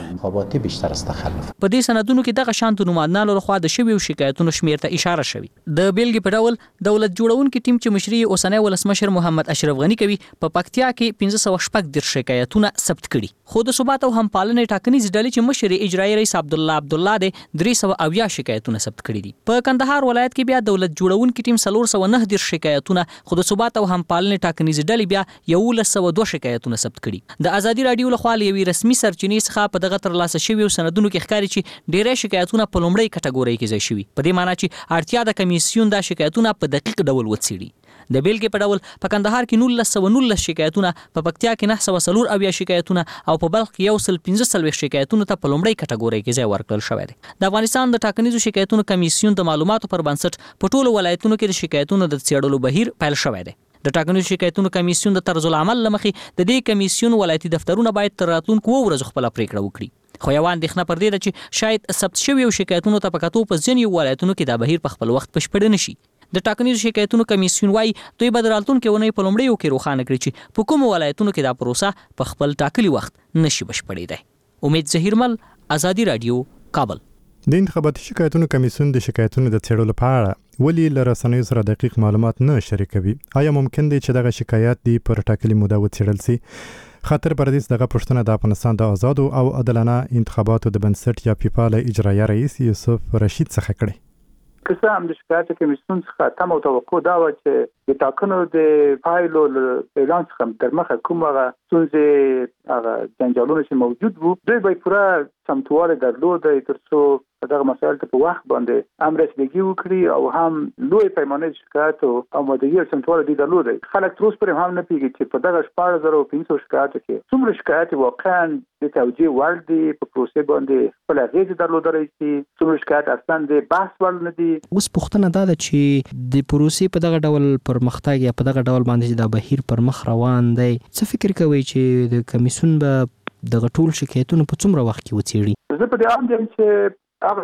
په دې سندونو کې دغه شان د نوماندانو لخوا د شویو شکایتونو شمیر ته اشاره شوی. د بیلګې په ډول دولت جوړونکي ټیم چې مشري اوسنی ولسمشر محمد اشرف غنی کوي په پکتیا کې پنځه سوه شپږ دېرش شکایتونه ثبت کړي. خو د ثبات او همپالنې ټاکنیز ډلې چې مشر اجرایي رئیس عبدالله عبدالله دی درې سوه اویا شکایتونه ثبت کړي دي. په کندهار ولایت کې بیا دولت جوړونکي ټیم څلور سوه نهه دېرش شکایتونه خو د ثبات او همپالنې ټاکنیز ډلې بیا یولس سوه دوه شکایتونه ثبت کړي. د ازادي راډیو لخوا له یوې رسمي سرچینې څخه په دغه ترلاسه شویو سندونو کې ښکاري چې ډیری شکایتونه په لومړۍ کټګورۍ کې ځای شوي. په دې معنی چې اړتیا د کمیسیون دا شکایتونه په دقیق ډول وڅېړي. د بیلګې په ډول په کندهار کې نولس سوه نولس شکایتونه، په پکتیا کې نهه سوه څلور اویا شکایتونه او په بلخ کې یو سل پنځه څلوېښت شکایتونو ته په لومړۍ کټګورۍ کې ځای ورکړل شوی دی. د افغانستان د ټاکنیزو شکایتونو کمیسیون د معلوماتو پر بنسټ په ټولو ولایتونو کې د شکایتونو د څېړلو بهیر پیل شوی دی. د ټاکنیزو شکایتونو کمیسیون د طرز العمل له مخې د دې کمیسیون ولایتي دفترونه باید تر راتلونکو اوو ورځو خپله پرېکړه وکړي. خو یوه اندېښنه پر دې ده چې شاید ثبت شویو شکایتونو ته په کتو په ځینې ولایتونو کې دا بهیر په خپل وخت بشپړ نه شي. د ټاکنیزو شکایتونو کمیسیون وایي دوی به د راتلونکې اونۍ په لومړیو کې روښانه کړي چې په کومو ولایتونو کې دا پروسه په خپل ټاکلي وخت نشي بشپړېدی. امید ظهیرمل، ازادي راډیو، کابل. د انتخاباتي شکایتونو کمیسیون د شکایتونو د څېړلو په اړه ولې له رسنیو سره دقیق معلومات نه شریکوي؟ آیا ممکن دی چې دغه شکایات دی پر ټاکلې موده وڅېړل سي؟ خاطر پردیس دغه پوښتنه د افغانستان د آزادو او عادلانه انتخاباتو د بنسټ یا پیپا له اجرایه رئیس یوسف رشید څخه کړې. که څه هم د شکایت کمیسیون څخه تم او توقع دا وه چې د ټاکنو د پایلو اعلان څخه تر مخه کومه څنګه هغه جنجالونه چې موجود وو دوی به پوره سمتواله درلود ترڅو دغه مسایل ته په وخت باندې امر رسیدګي وکړي او هم لوی پیمانه شکایت او مدیریت سمتواله دي درلود. خلک تر اوسه هم نه پیږي چې په دغه شپږ زره پنځه شکایت کې څومره شکایت واقعا د توجیه وړ دي په پروسې باندې خپل غیږ درلودل شي، څومره شکایت اصلا د بحث وړ نه دي. اوس پوښتنه دا ده چې د پروسې په دغه ډول پرمختګ یا په دغه ډول باندې د بهیر پر مخ روان دی، څه فکر کوي چې د کمیسیون به دغه ټول شکایتونه په څومره وخت کې وڅېړي؟ زه په دې اند یم چې هغه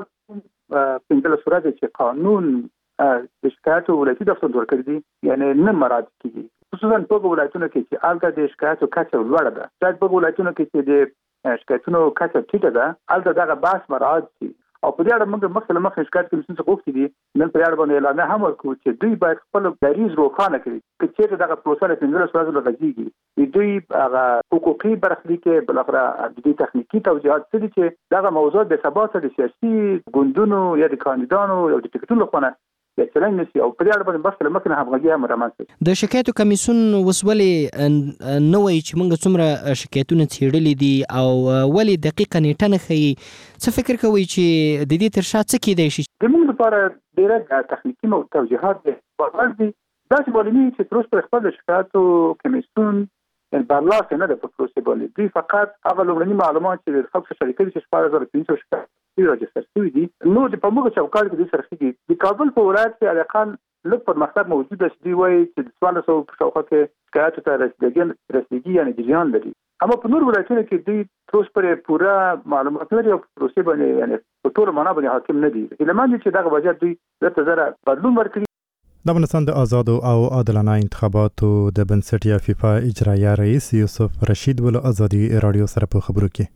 پنځه صورت چې قانون د شکایتو ولایتي دفتر ورکړي دي یعنی نه مراعات کیږي، خصوصا په ولایتونو کې چې الګا د شکایتو کچه لوړه ده. چې په ولایتونو کې چې د شکایتونو کچه ټیټه ده الګا دغه بحث مراعات شي او په دې اړه موږ مخکې مخکې شکایت کمیسیون څخه غوښتي دي نن په اړه باندې اعلان هم ورکړو چې دوی باید خپل دریز روښانه کړي چې چیرته دغه پروسه له پنځه سوال لږیږي. دوی هغه حقوقي برخلیک بل اخره د دې تخنیکی توجیهات څه دي چې دغه موضوع د ثبات د سیاسي ګوندونو یا د کاندیدانو یا د ټیکټونو لپاره د چلنج نشي او په دې اړه باندې بس لمکنه همغږي هم رامنځته. د شکایتو کمیسیون وسولې نو وایي چې موږ څومره شکایتونه څېړلي دي او ولې دقیقه نیټه نه ښیي، څه فکر کوي چې د دې تر شا څه کیدای شي؟ د موږ لپاره ډېر تخنیکی مو توجیهات دي باندې دا چې ولې چې تر اوسه پر خپل شکایتو کمیسیون برلاسه نه ده په پروسې باندې. دوی فقط هغه لومړني معلومات چې د خلکو سره شریکوي چې شپږ زره پنځه شکایت راجستر شوي دي نو د په موږ چوکاټ کې د سرخیږي د کابل په ولایت کې اقل لږ پرمختګ موجود دی. دوی وایي چې د څوارلس سوه په شاوخوا کې شکایتو ته رسیدګي رسیدګي یعنی جریان لري، اما په نور ولایتونو کې دوی تر اوسه پورې پوره معلومات لري او پروسې باندې یعنی په ټول معنا باندې حاکم نه دي. هیلهمند چې دغه وجه دوی درته زره بدلون ورکړي. د افغانستان د آزادو او عادلانه انتخاباتو د بنسټ یا فیفا اجرایه رئیس یوسف رشید ول ازادي رادیو سره په خبرو کې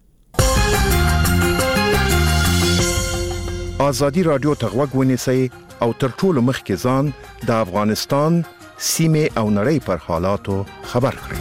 ازادي رادیو ته غوږ ونیسئ او تر ټولو مخکې ځان د افغانستان سیمه او نړۍ پر حالاتو خبر کړئ.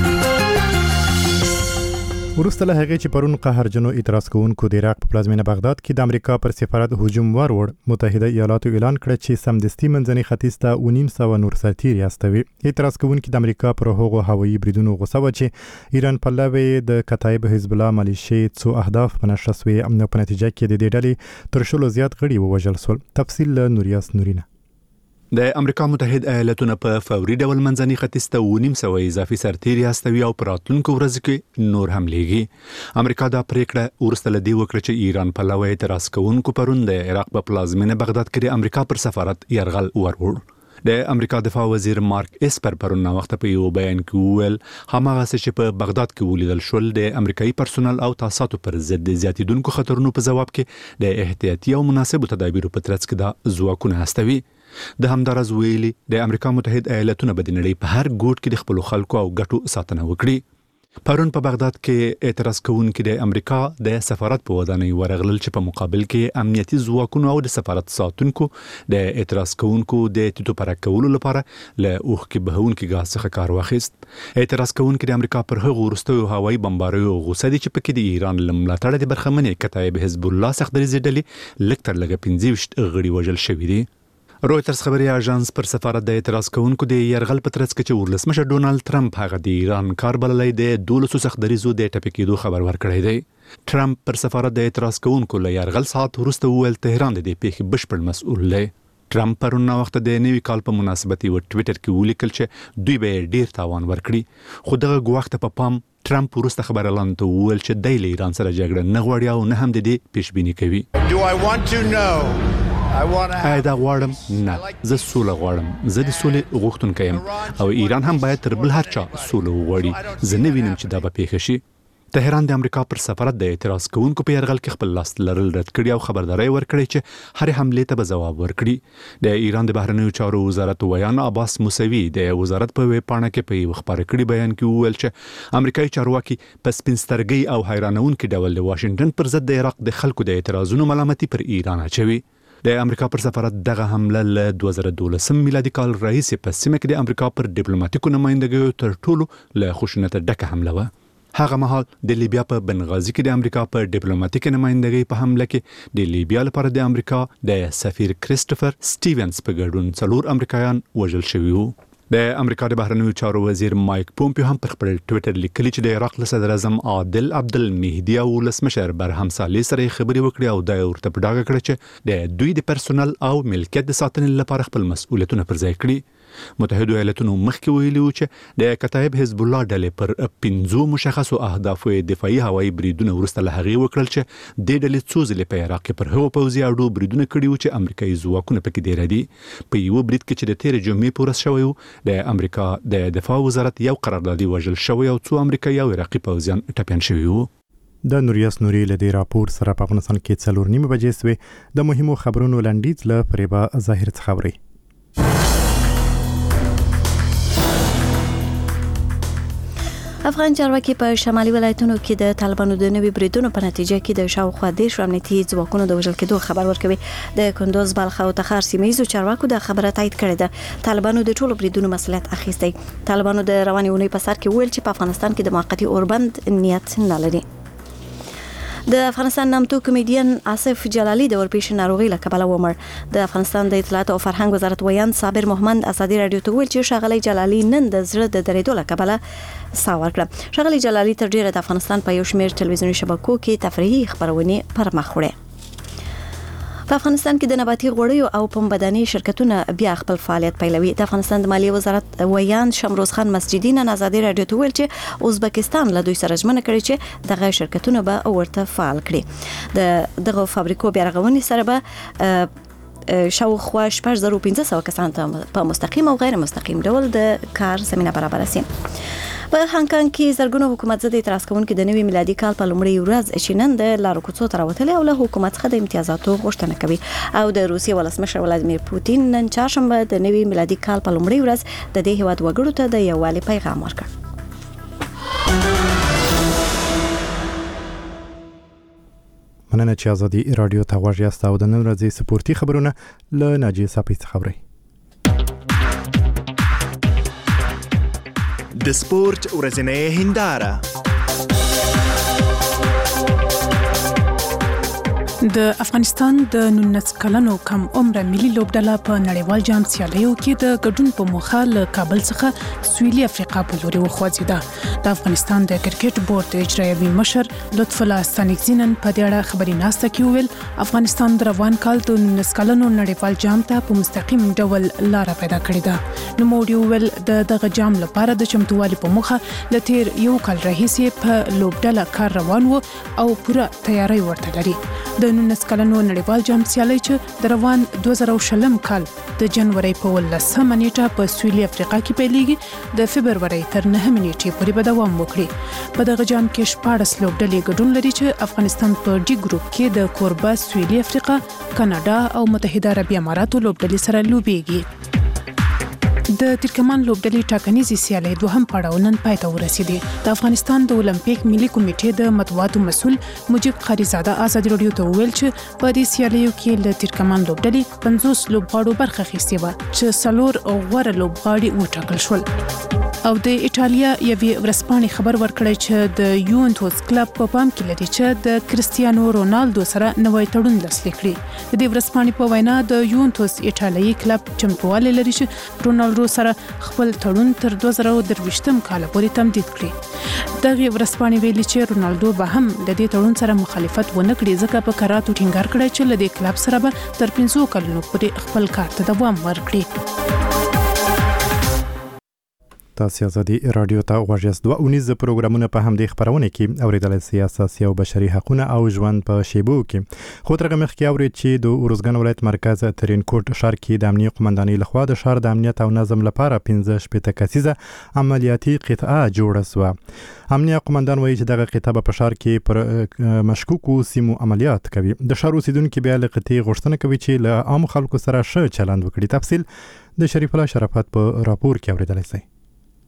وروسته له هغې چې پرون قهرجنو اعتراض کوونکو د عراق په پلازمینه بغداد کې د امریکا پر سفارت هجوم وروړ، متحده ایالاتو اعلان کړ چې سمدستي منځني ختیځ ته اوه نیم سوه نور سرتیري استوي. اعتراض کوونکي د امریکا پر هغو هوایي بریدونو غوسه و چې ایران پلوي د کتایب حزب الله ملیشې څو اهداف په نشه سوي او په نتیجه کې د دې ډلې تر شلو زیات غړي ووژل سول. تفصیل له نوریاس نورینه. د امریکا متحده ایالاتونه په فوري ډول منځني ختیځ ته اوه نیم سوه اضافي سرتیري استوي او په راتلونکو ورځو کې نور هم لیږي. امریکا دا پریکړه وروسته له دې وکړه چې ایران پلوي اعتراض کوونکو پرون د عراق په پلازمینه بغداد کې د امریکا پر سفارت یرغل وروړ. د امریکا دفاع وزیر مارک اسپر پرون وخت په یو بیان کې وویل هماغه چې په بغداد کې ولیدل شول د امریکایي پرسونل او تاساتو پر ضد زیاتیدونکو خطرونو په جواب کې د احتیاطي او مناسبو تدابیرو په ترڅ کې دا ځواکونه استوي. د همدارز ویلي د امریکا متحده ایالاتونه به د نړۍ په هر ګوټ کې د خپل خلکو او ګټو ساتنه وکړي. پرون په بغداد کې اعتراض کوونکي د امریکا د سفارت په ودانۍ ورغلل چې په مقابل کې امنیتي ځواکونو او د سفارت ساتونکو د اعتراض کوونکو د ټیټو پرک کولو لپاره له اوښکې بهونکي ګاز څخه کار واخیست. اعتراض کوونکي د امریکا پر هغو وروستیو هوایي بمباریو غوسه دي چې پکې د ایران له ملاتړه د برخمنې کتایب حزب الله سختدریځې ډلې لږ تر لږه پنځه ویشت غړي وژل شوي دي. رویترز خبري اژانس پر سفارت د اعتراض کوونکو د یرغل په ترڅ کې چې ولسمشر ډونالد ټرمپ هغه د ایران کار بللی د دولسو سختدریځو د ټپي کېدو خبر ورکړی دی. ټرمپ پر سفارت د اعتراض کوونکو له یرغل ساعت وروسته وویل تهران د دې پیښې بشپړ مسؤل دی. ټرمپ پرون وخت د نوي کال په مناسبت یو ټویټر کې ولیکل چې دوی به ډیر تاوان ورکړي، خو دغه وخت په پام ټرمپ وروسته خبر اعلان ته وویل چې دی له ایران سره جګړه نه غواړي او نه هم د دې پیشبیني کوي. آیا دا غواړم؟ نه، زه سوله غواړم. زه د سولې غوښتونکی یم او ایران هم باید تر بل هر چا سوله وغواړي. زه نه وینم چې دا به پیښه شي. تهران د امریکا پر سفارت د اعتراض کوونکو په یرغل کې خپل لاس لرل رد کړي او خبرداري ورکړي چې هر حمله ته به ځواب ورکړي. د ایران د بهرنیو چارو وزارت ویان عباس موسوي د وزارت په ویب پاڼه کې په یو خبر کړي بیان کې وویل چې امریکایي چارواکي په سپینسترګي او حیرانونکي ډول د واشنگټن پر ضد د عراق د خلکو د اعتراضونو ملامتي پر ایران اچوي. د امریکا پر سفارت دغه حمله له دوه زره دولسم میلادي کال راهیسې په سیمه کې د امریکا پر ډیپلوماټیکو نمایندګیو تر ټولو له خشونت ډکه حمله وه. هغه مهال د لیبیا په بنغازي کې د امریکا په ډیپلوماټیک نمائندګۍ په حمله کې د لیبیا لپاره د امریکا د سفیر کریسټوفر سټیونز په ګډون څلور امریکایان وژل شوي وو. د امریکا د بهرنیو چارو وزیر مایک پومپیو هم پر خپل ټوئیټر لیکلي چې د عراق صدر اعظم عادل عبدالمهدي او ولسمشر برهم صالح سره خبرې وکړې او دا ورته په ډاګه کړه چې د دوی د پرسونل او ملکیت د ساتنې لپاره خپل مسؤلیتونه پر ځای کړي. متحده ایالاتونو مخکې ویلي و چې د کتایب حزب الله ډلې پر پنځو مشخصو اهدافو دفاعي هوایي بریدونه وروسته له هغې وکړل چې د ډلې څو ځلې په عراق کې پر هغو پوځي اډو بریدونه کړي وو چې امریکایي ځواکونه پکې ډېر دي. په یو برید کې چې د تېرې جمعې په ورځ شوی و د امریکا د دفاع وزارت یو قراردادي وژل شوی او څو امریکایي او عراقي پوځیان ټپیان شوي وو. د نوریاس نوري له دې راپور سره په افغانستان کې څلور نیمه بجې سوې. د مهمو خبرونو لنډیز له فریبا ظاهر څخه اورئ. افغان چارواکي په شمالي ولایتونو کې د طالبانو د نوي بریدونو په نتیجه کې د شاوخوا دیرش امنیتي ځواکونو د وژل کېدو خبر ورکوي. د کندوز، بلخ او تخار سیمه ییزو چارواکو د خبره تایید کړې ده. طالبانو د ټولو بریدونو مسؤلیت اخیستی. طالبانو د روانې اونۍ په سر کې ویل چې په افغانستان کې د موقتي اوربند نیت نه لري. د افغانستان نامتو کمیډین آصف جلالی د ورپېښې ناروغۍ له کبله ومړ. د افغانستان د اطلاعات او فرهنګ وزارت ویاند صابر محمد ازادي رادیو ته ویل چې ښاغلی جلالی نن د زړه د درېدو له کبله ساه ورکړه. ښاغلی جلالی تر ډیره د افغانستان په یو شمېر ټلویزیوني شبکو کې تفریحي خپرونې پر مخ وړي. په افغانستان کې د نباتي غوړیو او پمبداني شرکتونه بیا خپل فعالیت پیلوي. د افغانستان د مالیې وزارت ویاند شمروز خان مسجدي نن ازادي رادیو ته ویل چې ازبکستان له دوی سره ژمنه کړې چې دغه شرکتونه به ورته فعال کړي. د دغه فابریکو بیا رغونې سره به شاوخوا شپږ زره پنځه سوه کسان ته په مستقیم او غیر مستقیم ډول د کار زمینه برابره شي. په هانګ کانګ کې زرګونو حکومت ضد اعتراض کوونکي د نوي میلادي کال په لومړۍ ورځ چې نن د لارو کوڅو ته راوتلي او له حکومت څخه د امتیازاتو غوښتنه کوي. او د روسیې ولسمشر ولادیمیر پوتین نن چهارشنبه د نوي میلادي کال په لومړۍ ورځ د دې هیواد وګړو ته د یووالي پیغام ورکړ. مننه چې ازادي رادیو ته غوږ یاست او د نن ورځې سپورتي خبرونه له ناجیه صافي څخه اورئ. د سپورت ورځنۍ هنداره. د افغانستان د نولس کلنو کم عمره ملي لوبډله په نړیوال جام سیالیو کې د ګډون په موخه له کابل څخه سویلي افریقا په لوري وخوځېده. د افغانستان د کرکټ بورډ اجرایوي مشر لطف الله ستانکزي نن په دې اړه خبري ناسته کې وویل افغانستان د روان کال د نولس کلنو نړیوال جام ته په مستقیم ډول لاره پیدا کړې ده. نوموړي وویل د دغه جام لپاره د چمتووالي په موخه له تیر یو کال راهیسې په لوبډله کار روان و او پوره تیاری ورته لري. د نولس کلنو نړیوال جام سیالي چې د روان دوه زره شلم کال د جنوري په ولسمه نیټه په سویلي افریقا کې پیلېږي د فبروري تر نهمې نیټې پورې به دوام وکړي. په دغه جام کې شپاړس لوبډلې ګډون لري چې افغانستان په ډي ګروپ کې د کوربه سویلي افریقا، کاناډا او متحده عربي اماراتو لوبډلې سره لوبېږي. د ترکمان لوبډلې ټاکنیزې سیالۍ دوهم پړاو نن پای ته ورسېدی. د افغانستان د اولمپیک ملي کمیټې د مطبوعاتو مسؤل مجيب قریزاده ازادي رادیو ته وویل چې په دې سیالیو کې له ترکمان لوبډلې پنځوس لوبغاړو برخه اخیستې وه چې څلور غوره لوبغاړي وټاکل شول. او د ایټالیا یوې ورځپاڼې خبر ورکړی چې د یوونټوس کلب په پام کې لري چې د کرستیانو رونالدو سره نوی تړون لاسلیک کړي. د دې ورځپاڼې په وینا د یوونټوس ایټالیایي کلب چمتووالی لري چې رونالدو سره خپل تړون تر دوه زره درویشتم کال پورې تمدید کړي. دغه ورځپاڼې ویلي چې رونالدو به هم د دې تړون سره مخالفت ونه کړي ځکه په کراتو ټینګار کړی چې له دې کلب سره به تر پنځو کلونو پورې خپل کار ته دوام ورکړي. تاسو ازادي رادیو ته غوږ یاست. دوه اونیز پروګرامونه په همدې خبرونه کې اوریدل سیاسي او بشري حقوقونه او ژوند په شیبو کې. خو ترغه مخکې اورید چې د اورزګان ولایت مرکز ترینکوټ ښار کې د امنیت قومندانۍ لخوا د ښار د امنیت او نظم لپاره پنځه شپېته کسیزه عملیاتي قطعه جوړه شوه. امنیت قومندان وایي چې دغه قطعه په ښار کې پر مشکوکو سیمو عملیات کوي. د ښار اوسیدونکو بیا له قطعې غوښتنه کوي چې له عام خلکو سره ښه چلند وکړي. تفصیل د شریف الله شرافت په راپور کې اوریدل شي.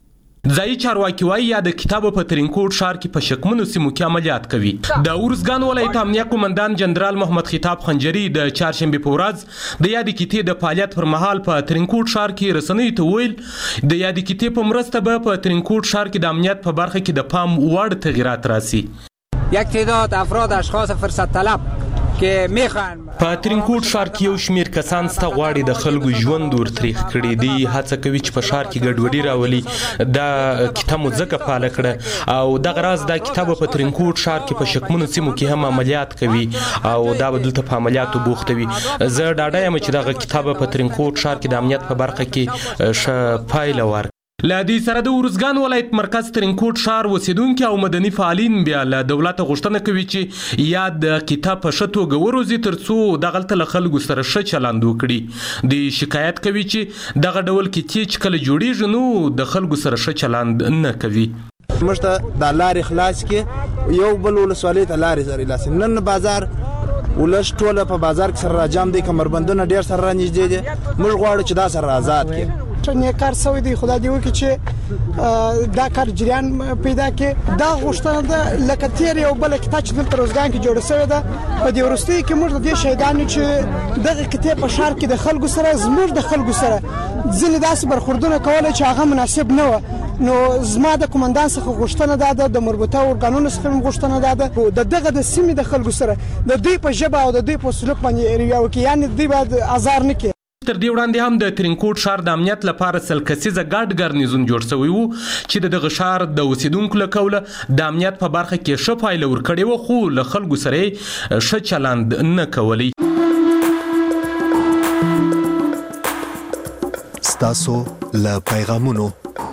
ځایي چارواکي وایي یا د کتاب په ترینکوټ ښار کې په شکمنو سیمو کې عملیات کوي. د ارزګان ولایت امنیه قومندان جنرال محمد خطاب خنجري د چهارشنبې په ورځ د یادې کیتې د فعالیت پر مهال په ترینکوټ ښار کې رسنیو ته وویل د یادې کیتې په مرسته به په ترینکوټ ښار کې د امنیت په برخه کې د پام وړ تغییرات راسي. یک تعداد افراد اشخاص فرصت طلب که میخوان په ترینکوټ ښار کې یو شمیر کسان ستا غواړي د خلکو ژوند ورتریخ کړي دي، هڅه کوي چې په ښار کې ګډوډي راولي. دا کیته مو ځکه فعاله کړه او دغه راز دا کتاب په ترینکوټ ښار کې په شکمنو سیمو کې هم عملیات کوي او دا به دلته په عملیاتو بوخته وي. زه ډاډه یم چې دغه کتاب په ترینکوټ ښار کې د امنیت په برخه کې ښه پایله ورکړي. له دې سره د ارزګان ولایت مرکز ترینکوټ ښار اوسیدونکي او مدني فعالین بیا له دولته غوښتنه کوي چې یا د کتاب په ښه توګه وروزي ترڅو دغلته له خلکو سره ښه چلند وکړي. دوی شکایت کوي چې دغه ډول کتې چې کله جوړیږي نو د خلکو سره ښه چلند نه کوي. موږ ته د لارې خلاص کې یو بل ولسوالۍ ته لارې سره لاس نن بازار ولش ټوله په بازار کې سره راجام دي، کمربندونه ډېر سره رانږدې دي. موږ غواړو چې دا سره آزاد کړي. نه کار سوی دی خدای دی وکړي چې دا کار جریان پیدا کړي. دا غوښتنه ده لکه تیر یو بل کتاب چې دلته روزګان کې جوړ شوی ده په دې وروستي کې موږ د دې شهیدانو چې دغه کتاب په ښار کې د خلکو سره زموږ د خلکو سره ځینې داسې برخوردونه کول چې هغه مناسب نه و. نو زما د قومندان څخه غوښتنه ده د مربوطه ارګانونو څخه غوښتنه ده د دغه د سیمې د خلکو سره د دوی په ژبه او د دوی په سلوک باندې ریویا وکړي، یعنی دوی باید ازار نه کړي. تر دې وړاندې هم د ترینکوټ ښار د امنیت لپاره سل کسیزه ګډ ګرنیزون جوړ شوی وو چې د دغه ښار د اوسیدونکو له قوله د امنیت په برخه کې ښه پایله ورکړې وه، خو له خلکو سره یې ښه چلند نه کولی. ستاسو له پیغامونو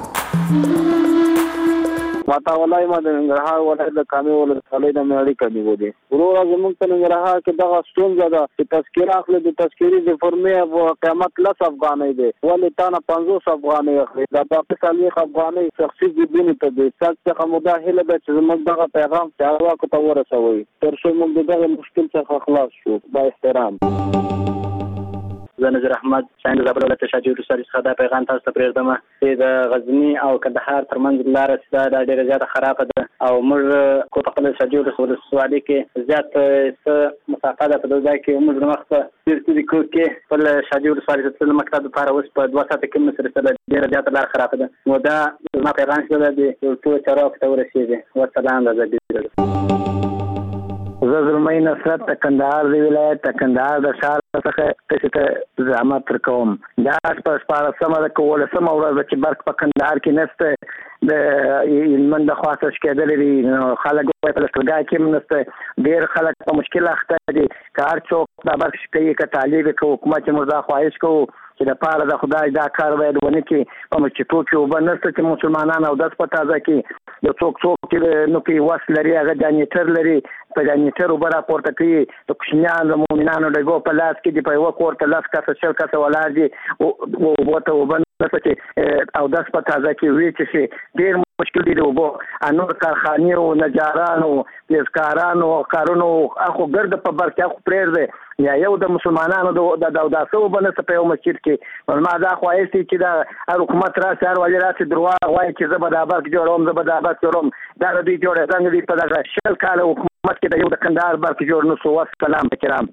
ماته ولای ما د ننګرهار ولایت د کامې ولسوالۍ نه مې اړیکه نیولې. وروره زموږ په ننګرهار کې دغه ستونزه ده چې تذکیره اخلي، د تذکیرې د فورمې قیمت لس افغانۍ دی، ولې تا نه پنځوس افغانۍ اخلي، دا باقي څلوېښت افغانۍ شخصي جیبونو ته دی. ستاسو څخه مو دا هیله ده چې زموږ دغه پیغام چارواکو ته ورسوئ تر څو موږ د دغه مشکل څخه خلاص شو. با احترام. زه نظر احمد شاین د زابل ولایت شاجوی ولسوالۍ څخه دا پیغام تاسو ته پرېږدم چې د غزني او کندهار ترمنځ لاره چې دا ډېره زیاته خرابه ده او موږ کو په خپل شاجوی ولسوالۍ کې زیات څه مسافه ده. په دې ځای کې موږ د وخت ډېر څه کو کې خپل شاجوی ولسوالۍ ته د مکتب لپاره اوس په دوه ساعته کې موږ سره ډېره زیاته لاره خرابه ده. نو دا زما پیغام چې دی ټول چارواکو ته ورسېږي. والسلام علیکم. زه زلمی نصرت د کندهار د ولایت د کندهار د ښار څخه تاسو ته زحمت ورکوم. دا په شپاړسمه د کولسمه ورځ چې برق په کندهار کې نشته د هلمند د خوا څخه کېدلی دي، خلک په لښکرګاه کې هم نشته، ډېر خلک په مشکل اخته دي. که هر څوک دا برق کوي که طالب کوي حکومت چې موږ دا خواهش کوو چې د پاره د خدای دا کار باید ونه کړي. په مسجدو کې اوبه نشته چې مسلمانان اودس په تازه کړي. یو څوک څوک چې نو کې وس لري هغه جانیټر لري، په جانیټر اوبه راپورته کوي. د کوچنیانو د مؤمنانو د اوبو په لاس کې دي، په یوه کور ته لس کسه شل کسه ولاړ دي، اوبو ته اوبه نشته چې اودس په تازه کې ویې څښي. ډېر مشکل دي د اوبو. نور کارخانې او نجارانو تیزکارانو کارونو اخو ګرد په بر کې اخو پرېږدي یا یو د مسلمانانو د اوداسه اوبه نشته په یو مسجد کې. ما دا خواهش دی چې دا هر حکومت راشي، هر والي راشي درواغ وایي چې زه به دا برق جوړوم، زه به دا برق جوړوم. دا د دوی جوړه څنګه دي په دغه شل کاله حکومت کې د یو د کندهار برق جوړ نه شو. والسلام کرام.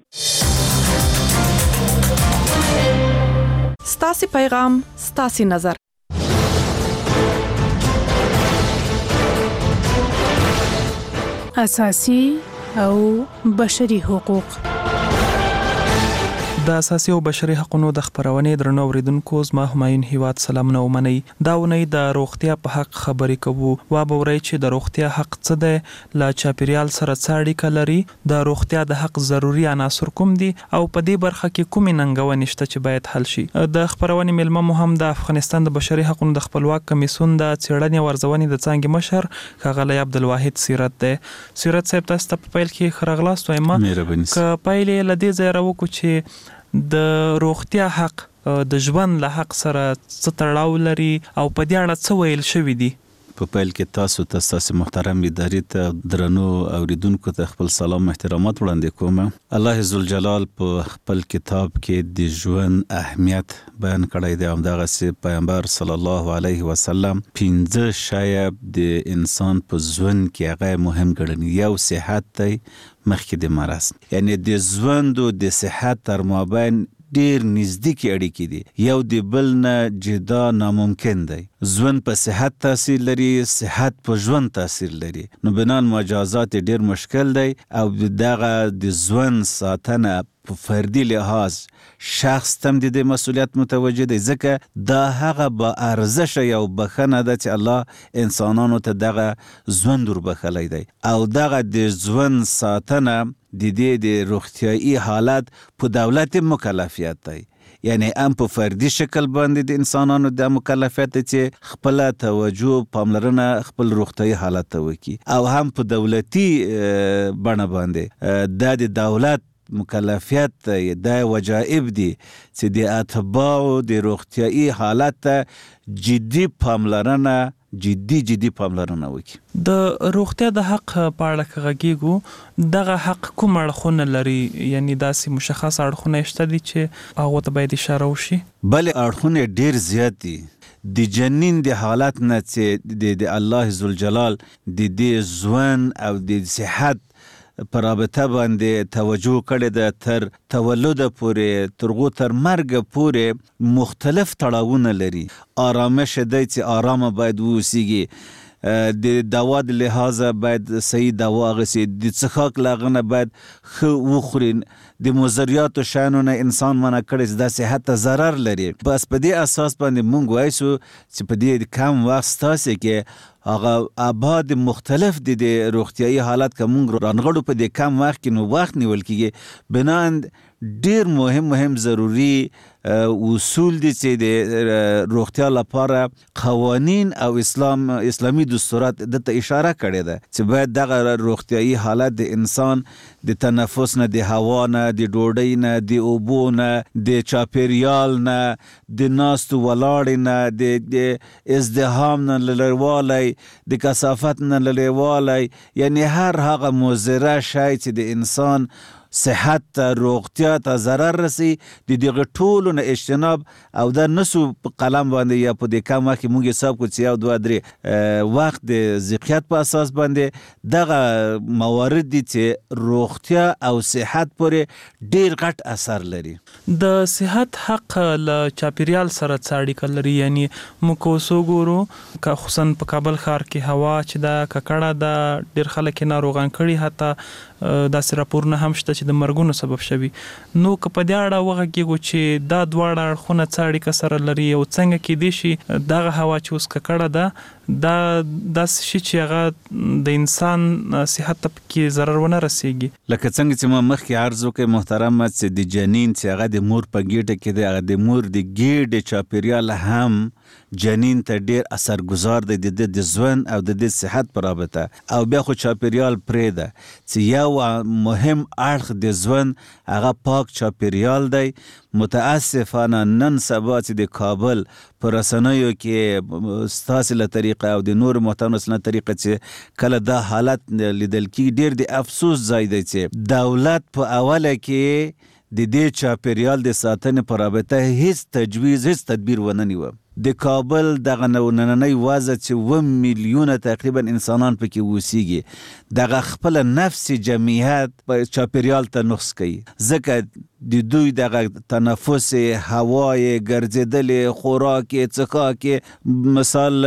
ستاسو پیغام ستاسو نظر. اساسي او بشري حقوق. د اساسي او بشري حقوقو د خبرونې درنو اوریدونکو زما همایون هیواد سلامونه ومني. دا ونی د روغتیا په حق خبرې کوو. وا به ورئ چې د روغتیا حق څه دی، لا چاپیریال سره څه اړیکه لري، د روغتیا د حق ضروري عناصر کوم دي او په دې برخه کې کومې ننګونې شته چې باید حل شي. د خبرونې ملمه مو هم د افغانستان د بشري حقوقو د خپلواک کمیسیون د څېړنې او ارزونې د څانګې مشر ښاغلی عبدالواحد سیرت دی. سیرت صاحب تاسو ته په پیل کې ښه راغلاست وایم. که پیل یې له دې ځایه راوکړو چې د روغتیا حق د ژوند له حق سره څه تړاو لري او په دې اړه څه ویل شوي دي؟ په پیل کې تاسو ته تاسو محترم اداري ته درنو اوریدونکو ته خپل سلام احترامات وړاندې کوم. الله ذوالجلال په خپل کتاب کې د ژوند اهمیت بیان کړی دی. همدغه سي پیغمبر صلی الله علیه وسلم پنځه شی د انسان په ژوند کې هغه مهم ګڼي. یو صحت دی مخکې د مرض، یعنی د ژوند او د صحت تر مابین ډیر نزدیکی اړیکې دي. یو د بل نه جدا ناممکن دی. ژوند په صحت تاثیر لري، صحت په ژوند تاثیر لري. نو بنان مجازات ډیر مشکل دی او دغه د ژوند ساتنه په فردي لحاظ شخص تم د مسؤلیت متوجه دی، ځکه دا هغه با ارزش یو بخنه ده چې الله انسانانو ته دغه ژوند وربخلی دی او دغه د ژوند ساتنه د دې د روغتیایي حالت په دولت مکلفیت دی. یعنی هم په فردي شکل باندې د انسانانو د مکلفیت چې خپل توجه پاملرنه خپل روغتیایي حالت ته وکړي او هم په دولتي بڼه باندې دا د دولت مکلفیت د وجایب دي چې د اتباعو د روغتیایي حالت ته جدي پاملرنه جدي جدي پاملرنه وکړي. د روغتیا د حق په اړه غږیږو، دغه حق کوم اړخونه لري؟ یعنی داسې مشخص اړخونه شته دي چې هغه ته باید اشاره وشي؟ بلې اړخونه ډیر زیات دي. د جنین د حالت نه چې د الله ذوالجلال د دې ژوند او د صحت پر رابطه باندې توجه کړې ده تر تولد پورې ترغو تر مرګ پورې مختلف تړاوونه لري. آرامش دی چې آرامه باید ووسیږي، د دوا د لحاظه باید صحیح دوا اغسي، د څښاک لاغنه باید ښه وخوري، د مضریاتو شیانو نه انسان منع کړی چې دا صحت ته ضرر لري. بس په دې اساس باندې مونږ وایسو چې په دې کم وخت ستاسې کې هغه ابعاد مختلف دي د روغتیایي حالت که مونږ رانغړو په دې کم وخت کې نو وخت نیول کېږي. بنان ډیر مهم مهم ضروري اصول دي چې د روغتیا لپاره قوانین او اسلام اسلامي دستورات دته اشاره کړې ده چې باید دغه روغتیایي حالت د انسان د تنفس نه، د هوا نه، د ډوډۍ نه، د اوبو نه، د چاپیریال نه، د ناستو ولاړې نه، د ازدحام نه لرېوالی، د کثافت نه لرېوالی، یعنی هر هغه مضره شی چې د انسان صحت ته روغتیا ته ضرر رسي د دغه ټولو نه اجتناب او دا نسو په قلم باندې یا په دې کم وخت کې مونږ حساب کړو چې یو دوه درې وخت د ذقیات په اساس باندې دغه موارد دي چې روغتیا او صحت پورې ډیر غټ اثر لري. د صحت حق له چاپیریال سره څه اړیکه لري؟ یعنی موږ اوس وګورو که خصوصا په کابل ښار کې هوا چې دا ککړه ده، ډیر خلک یې ناروغان کړي، حتی داسې راپورونه هم شته چې د مرګونو سبب شوي. نو که په دې اړه وغږیږو چې دا دواړه اړخونه څه اړیکه سره لري او څنګه کیدای شي دغه هوا چې اوس ککړه ده دا داسې شي چې هغه د انسان صحت ته پکې ضرر ونه رسیږي؟ لکه څنګه چې ما مخکې عرض وکړ محترمه چې د جنین چې هغه د مور په ګېډه کې دی، هغه د مور د ګېډې چاپیریال هم جنین ته ډیر اثرګزار دی د د ژوند او د د صحت په رابطه. او بیا خو چاپیریال پرېږده چې یو مهم اړخ د ژوند هغه پاک چاپیریال دی. متاسفانه نن سبا چې د کابل په رسنیو کې ستاسې له طریقه او د نور محترمو له طریقه چې کله دا حالت لیدل کېږي، ډیر د افسوس ځای دی چې دولت په اوله کې د دې چاپیریال د ساتنې په رابطه هیڅ تجویز هیڅ تدبیر ونه نیوه. د کابل دغه نننۍ وضع چې اووه میلیونه تقریبا انسانان پکې اوسیږي، دغه خپل نفس جمعیت په چاپیریال ته نقص کوي، ځکه د دوی دغه تنفس، هوای، ګرځېدلې، خوراک، څښاک، مثال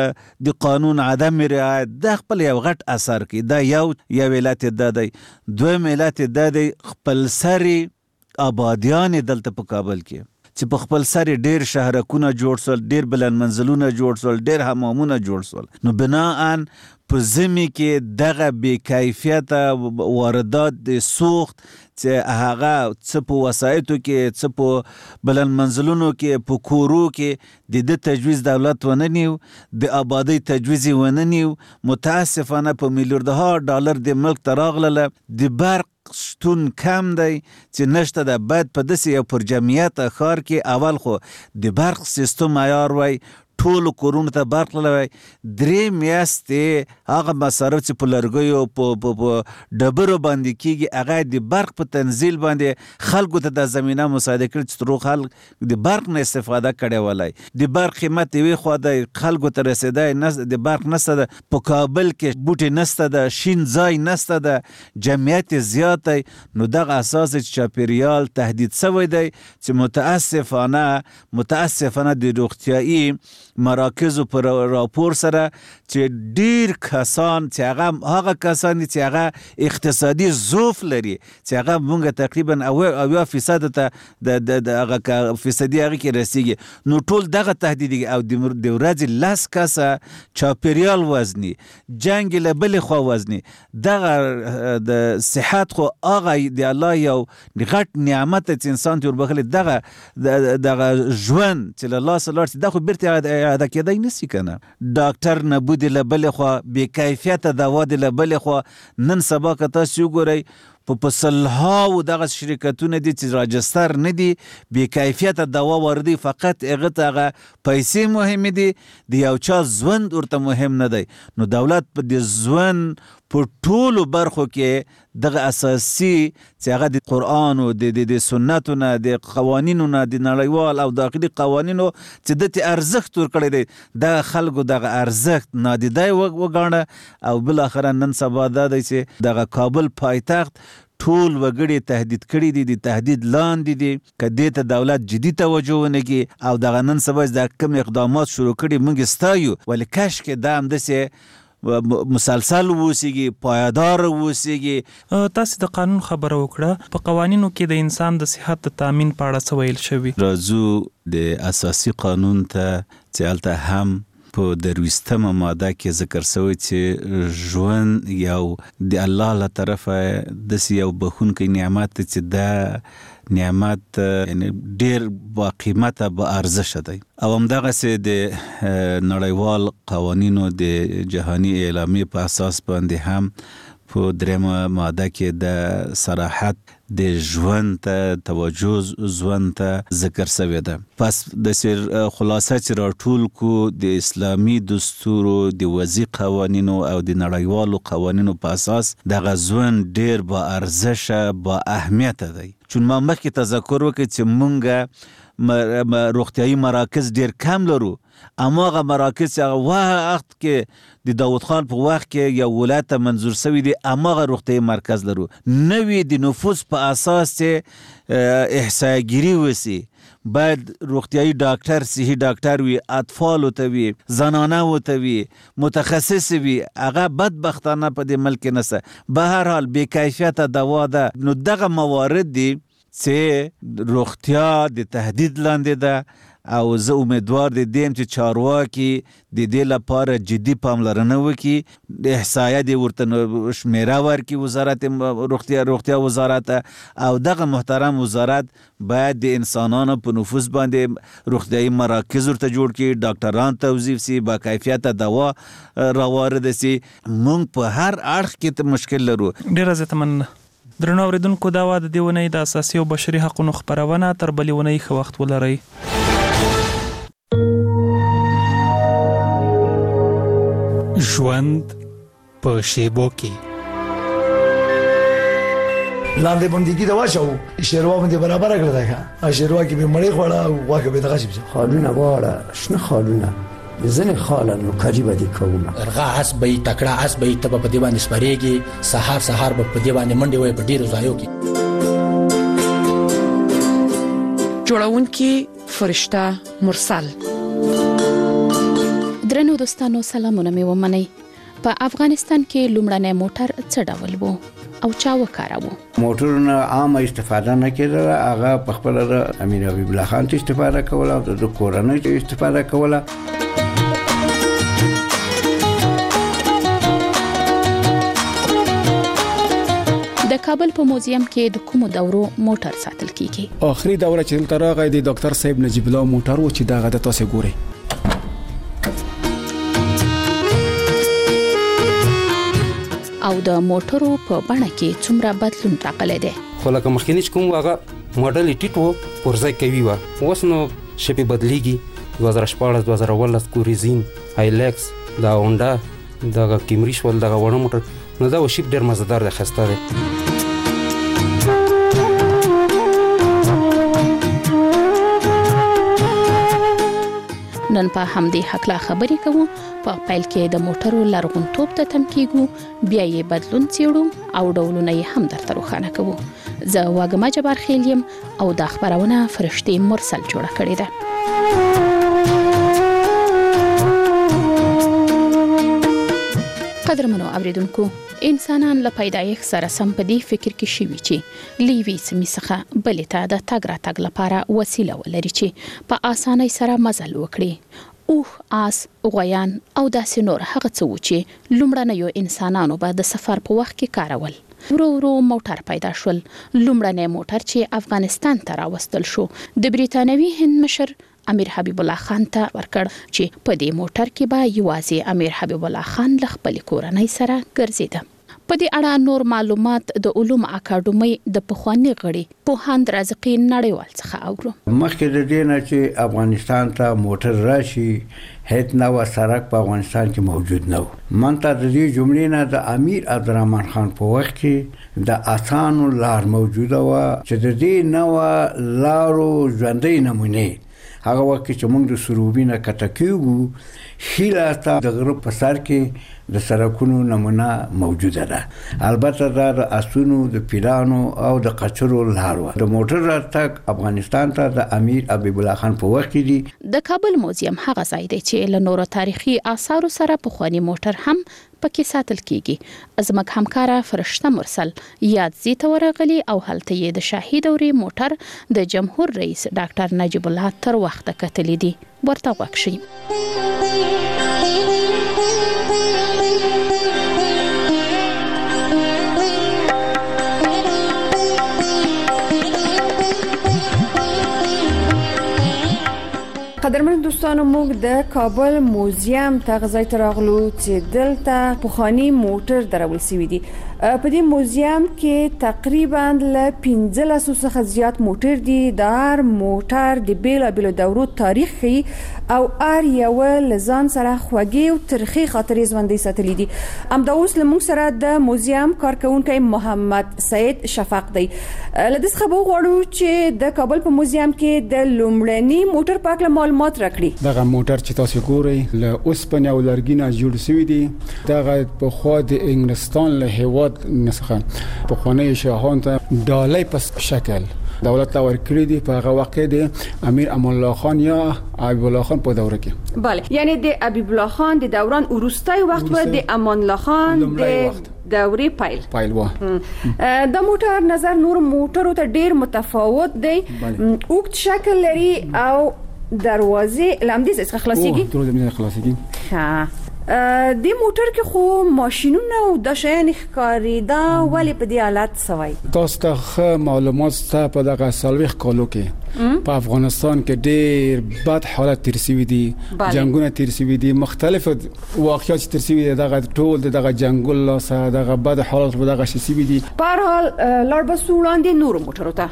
د قانون عدم رعایت، دا خپل یو غټ اثر کوي. دا یو یو علت دا دی. دویم علت دا دی خپلسري آبادیان دلته په کابل کې چې په خپل سر ډیر شهرکونه جوړ سول، ډیر بلند منزلونه جوړ سول، ډیر حمامونه جوړ سول. نو بناءً په ژمي کې دغه بې کیفیته واردات د سوخت چې هغه څه په وسایطو کې، څه په بلند منزلونو کې، په کورو کې د د تجویز دولت ونه نیو، د آبادی تجویز ونه نیو. متاسفانه په میلیاردها ډالر د ملک ته راغله. د برق شتون کم دی چې نشته ده. باید په داسې یو پر جمعیت ښار کې اول خو د برق سیستم عیار وای، ټولو کورونو ته برق تللی. درې میاشتې هغه مصارف چې په لرګیو په ډبرو باندې کېږي هغه د برق په تنزیل باندې خلکو ته د زمینه مساعده کړي چې تر خلک د برق نه استفاده کړی ولای. د برق قیمت یوې خوا د خلکو ته رسېدی نه، د برق نسته ده په کابل کې، بوټي نسته ده، شین ځای نسته ده، جمعیت زیات دی. نو دغه اساس چې چاپیریال تهدید شوی دی چې متاسفانه متاسفانه د روغتیایي مراکزو پر راپور سره چې ډیر کسان چې هغه هغه کسان چې هغه اقتصادي ضعف لري چې هغه مونږ تقریبا اویا فیصد ته د هغه فیصدي هغه کې رسیږي. نو ټول دغه تهدید او د ورځې لس کسه چاپیریال وزني، جنگ له بلې خوا وزني. دغه د صحت خو هغه د الله یو غټ نعمت چې انسان ته وربخلي. دغه دغه ژوند چې له الله سره دا خو بیرته ادا کېدای نشي کنه. ډاکټر نبود له بلې خوا، بې کیفیته دوا د له بلې خوا. نن سبا که تاسو وګورئ په پسلهاو دغه شرکتونه دي چې راجستر نه دي، بې کیفیته دوا واردوي، فقط هغه ته هغه پیسې مهمې دي، د یو چا ژوند ورته مهم نه دی. نو دولت په د ژوند په ټولو برخو کې دغه اساسي چې هغه د قرآن او د سنتو نه، د قوانینو نه، د نړیوال او داخلي قوانینو چې دته ارزښت ورکړی دی، دغه خلکو دغه ارزښت نادیده وګاڼه. او بالاخره نن سبا دا دی چې دغه کابل پایتخت ټول وګړي تهدید کړي دي، د تهدید لاندې دي. که دې ته دولت جدي توجه ونه کړي او دغه نن سبا د کوم اقدامات شروع کړي موږ ستایو، ولې کاشکې دا همداسې مسلسل ووسیږي، پایدار ووسیږي. تاسو د قانون خبره وکړه، په قوانینو کې د انسان د صحت د تامین په اړه څه ویل شوي؟ راځو د اساسي قانون ته چې هلته هم په درویستمه ماده کې ذکر شوی چې ژوند یو د الله له طرفه داسې یو بخونکی نعمت دی چې دا نعمت یعنی ډیر با قیمته با ارزشه دی. او همدغسې د نړیوال قوانینو د جهانی اعلامیې په اساس باندې هم په دریمه ماده کې د صراحت د ژوند ته توجه ژوند ته ذکر شوی ده. پس د سر خلاصه چې راټول کو د اسلامي دستورو، د وضعي قوانینو او د نړیوالو قوانینو په اساس دغه ژوند ډیر با ارزشه با اهمیت دی. چون ما مخکې تذکر وکړ چې مونږ روغتیایي مراکز ډیر کم لرو، اما هغه مراکز هغه وخت کې د داود خان په وخت کې یو ولایت ته منظور شوی دی، اما هغه روغتیایي مرکز لرو. نوی د نفوس په اساس چې احصایه‌ګیري وسی، باید روغتیایي ډاکټر، صحي ډاکټر وي، اطفال ته وي، زنانه ته وي، متخصص وي. هغه بدبختانه په دې ملک نشته. به هر حال بې کیفیته دوا ده. نو دغه موارد دي چې روغتیا د تهدید لاندې ده. او زه امیدوار د دې چې چارواکي د دې لپاره جدي پاملرنه وکړي، د احصایه د ورته شمیره ورکړي وزارت روغتیا روغتیا وزارت، او دغه محترم وزارت باید د انسانانو په نفوس باندې روغتیایي مراکز ورته جوړ کړي، ډاکټران توظیف سي، با کیفیته دوا راوارد سي. موږ په هر اړخ کې مشکل لرو. ډیره زیاته مننه. درنو اوریدونکو، دا وه د دې اونۍ د اساسي او بشري حقونو خپرونه. تر بلې اونۍ ښه وخت ولرئ. ژوند په شیبو کې لاندې بندګي دا واچو شیروا باندې برابر کړل دا شیروا کې به مړی خوړه او واکه به دغه شي خالونه واړه شنه خالونه ځنه خالن کاجی باندې کومه ارغا اس به تکړه اس به تب په دی باندې سپریږي، سحر سحر په دی باندې منډي وای په ډیرو ځایو کې. جوړونکي فرشته مرسل. درنو دوستانو، سلامونه مې ومنئ. په افغانستان کې لومړنی موټر څه ډول وو او چا وکاراوه؟ موټرونه عام استفاده نه کېدله، هغه په خپل د امیر حبیب الله خان ته استفاده کوله او د کورنۍ ته استفاده کوله. د کابل په موزیم کې د کومو دورو موټر ساتل کیږي؟ اخري دوره چې دلته راغی د ډاکټر صاحب نجیب الله موټر و چې دغه د تاسو ګوري. او د موټرو په بڼه کې څومره بدلون راغلی دی؟ خو لکه مخکینی چې کوم هغه موډل ټیټ و پرځای کوي و، اوس نو شپې بدلیږي دوه زره شپاړس دوه زره اوولس کوریزین هایلکس دا هونډا دغه کیمری شول دغه وړه موټر نو دا وشیپ ډېر مزدار دی ښایسته دی. نن په همدې هکله خبرې کوو. په پیل کې د موټرو لرغونتوب ته تم کېږو، بیا یې بدلون څېړو او ډولونه یې هم درته روښانه کوو. زه واګمه جبار خیل یم او دا خبرونه فرشتې مرسل جوړه کړې ده. قدرمنو اوریدونکو، انسانان له پیدایښت سره سم په دې فکر کې شوي چې لیوي سیمې څخه بلې ته د تګ راتګ لپاره وسیله ولري چې په اسانۍ سره مزل وکړي. اوښ، آس، غویان او داسې نور هغه څه و چې لومړنیو انسانانو به د سفر په وخت کې کارول. ورو ورو موټر پیدا شول. لومړنی موټر چې افغانستان ته راوستل شو د بریتانوي هند مشر امیر حبیب الله خان ته ورکړ چې په دې موټر کې به یوازې امیر حبیب الله خان له خپلې کورنۍ سره ګرځېده. په دې اړه نور معلومات د علوم اکاډمۍ د پخوانی غړي پوهاند رازقي نړیوال څخه اورو. مخکې د دې نه چې افغانستان ته موټر راشي هیڅ نو سړک په افغانستان کې موجود نه و. من ته د دې جملې نه د امیر عبدالرحمن خان په وخت کې د اسانو لار موجوده و چې د دې نو لارو ژوندۍ نمونه هغه وخت چې موږ د سروبینه کټکیو هیله تا د غرب په سر کې د سړکونو نمونه موجوده ده. البته دا د اسونو د پیلانو او د قچرو لار و. د موټر راتګ افغانستان ته د امیر حبیب الله خان په وخت کې دی. د کابل موزیم هغه ځای دی چې له نورو تاریخي آثارو سره پخوانی موټر هم پکې ساتل کیږي. زموږ همکاره فرشته مرسل یاد زی ته ورغلی او هلته یې د شاهي دورې موټر د جمهور رئیس ډاکټر نجیب الله تر وخته کتلی دي. ورته غوږ شئ. قدرمن دوستانو، موږ د کابل موزیم ته غځای ته راغلو چې دلته پخوانی موټر درول سوي دي. په دې موزیم کې تقریبا ل پنځلس څخه زیات موټر دي. د هر موټر د بیلو بیلو دورو تاریخ ښیي او هر یو له ځان سره خوږې او ترخې خاطرې ژوندۍ ساتلې دي. همدا اوس له موږ سره د موزیم کارکونکی محمد سید شفق دی. له دې څخه به وغواړو چې د کابل په موزیم کې د لومړني موټر په اړه معلومات راکړي. دغه موټر چې تاسو ګورئ له اوسپنې او لرګي نه جوړ شوی دی. دغه په خوا د انګلستان له هیواد نسخه په خونه شاهان ته ډالۍ په شکل دولت ته ورکړي دي. په هغه وخت کې د امیر امان الله خان یا حبیب الله خان په دوره کې. بله، یعنی د حبیب الله خان د دوران وروستي وخت و د امان الله خان د دورې پیل پیل و. د موټر نظر نور موټرو ته ډیر متفاوت دی. اوږد شکل لري او دروازې لامدې څخه خلاصيږي. او دروازې خلاصيږي. ها د موټر کې خو ماشينونه او د شین ښکاریدا ولی په دې حالت سوي. تاسو ته معلومات ته په دغه سالويخ کالو کې په افغانستان کې ډېر بد حالت تیر شوی دي. جنگونه تیر شوی دي. مختلف واقعیات تیر شوی دي. دغه ټول دغه جنگل سره دغه بد حالت په دغه شي شوی دي. په هر حال لړ بسوړان دي نور موټرو ته.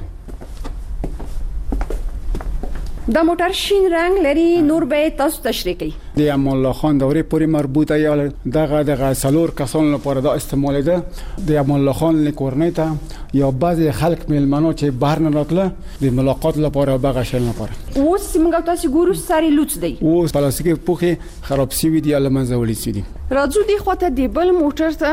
دا موټر شین رنگ لري. نور به تاسو تشریح کړئ. د امان الله خان دورې پورې مربوطه یا دغه دغه سلور کسان لپاره دا استعمال ده. د امان الله خان لیکورنۍ ته یا بعضی خلک میلمنو چې بهر نه راتله د ملاقات لپاره بغه شل لپاره. اوس موږ تاسو ګورو ساري لوڅ دی. اوس پلاستیکي پوخي خراب شوی دي لمنځه وړي شي دي. راځو دی خواته دی بل موټر ته.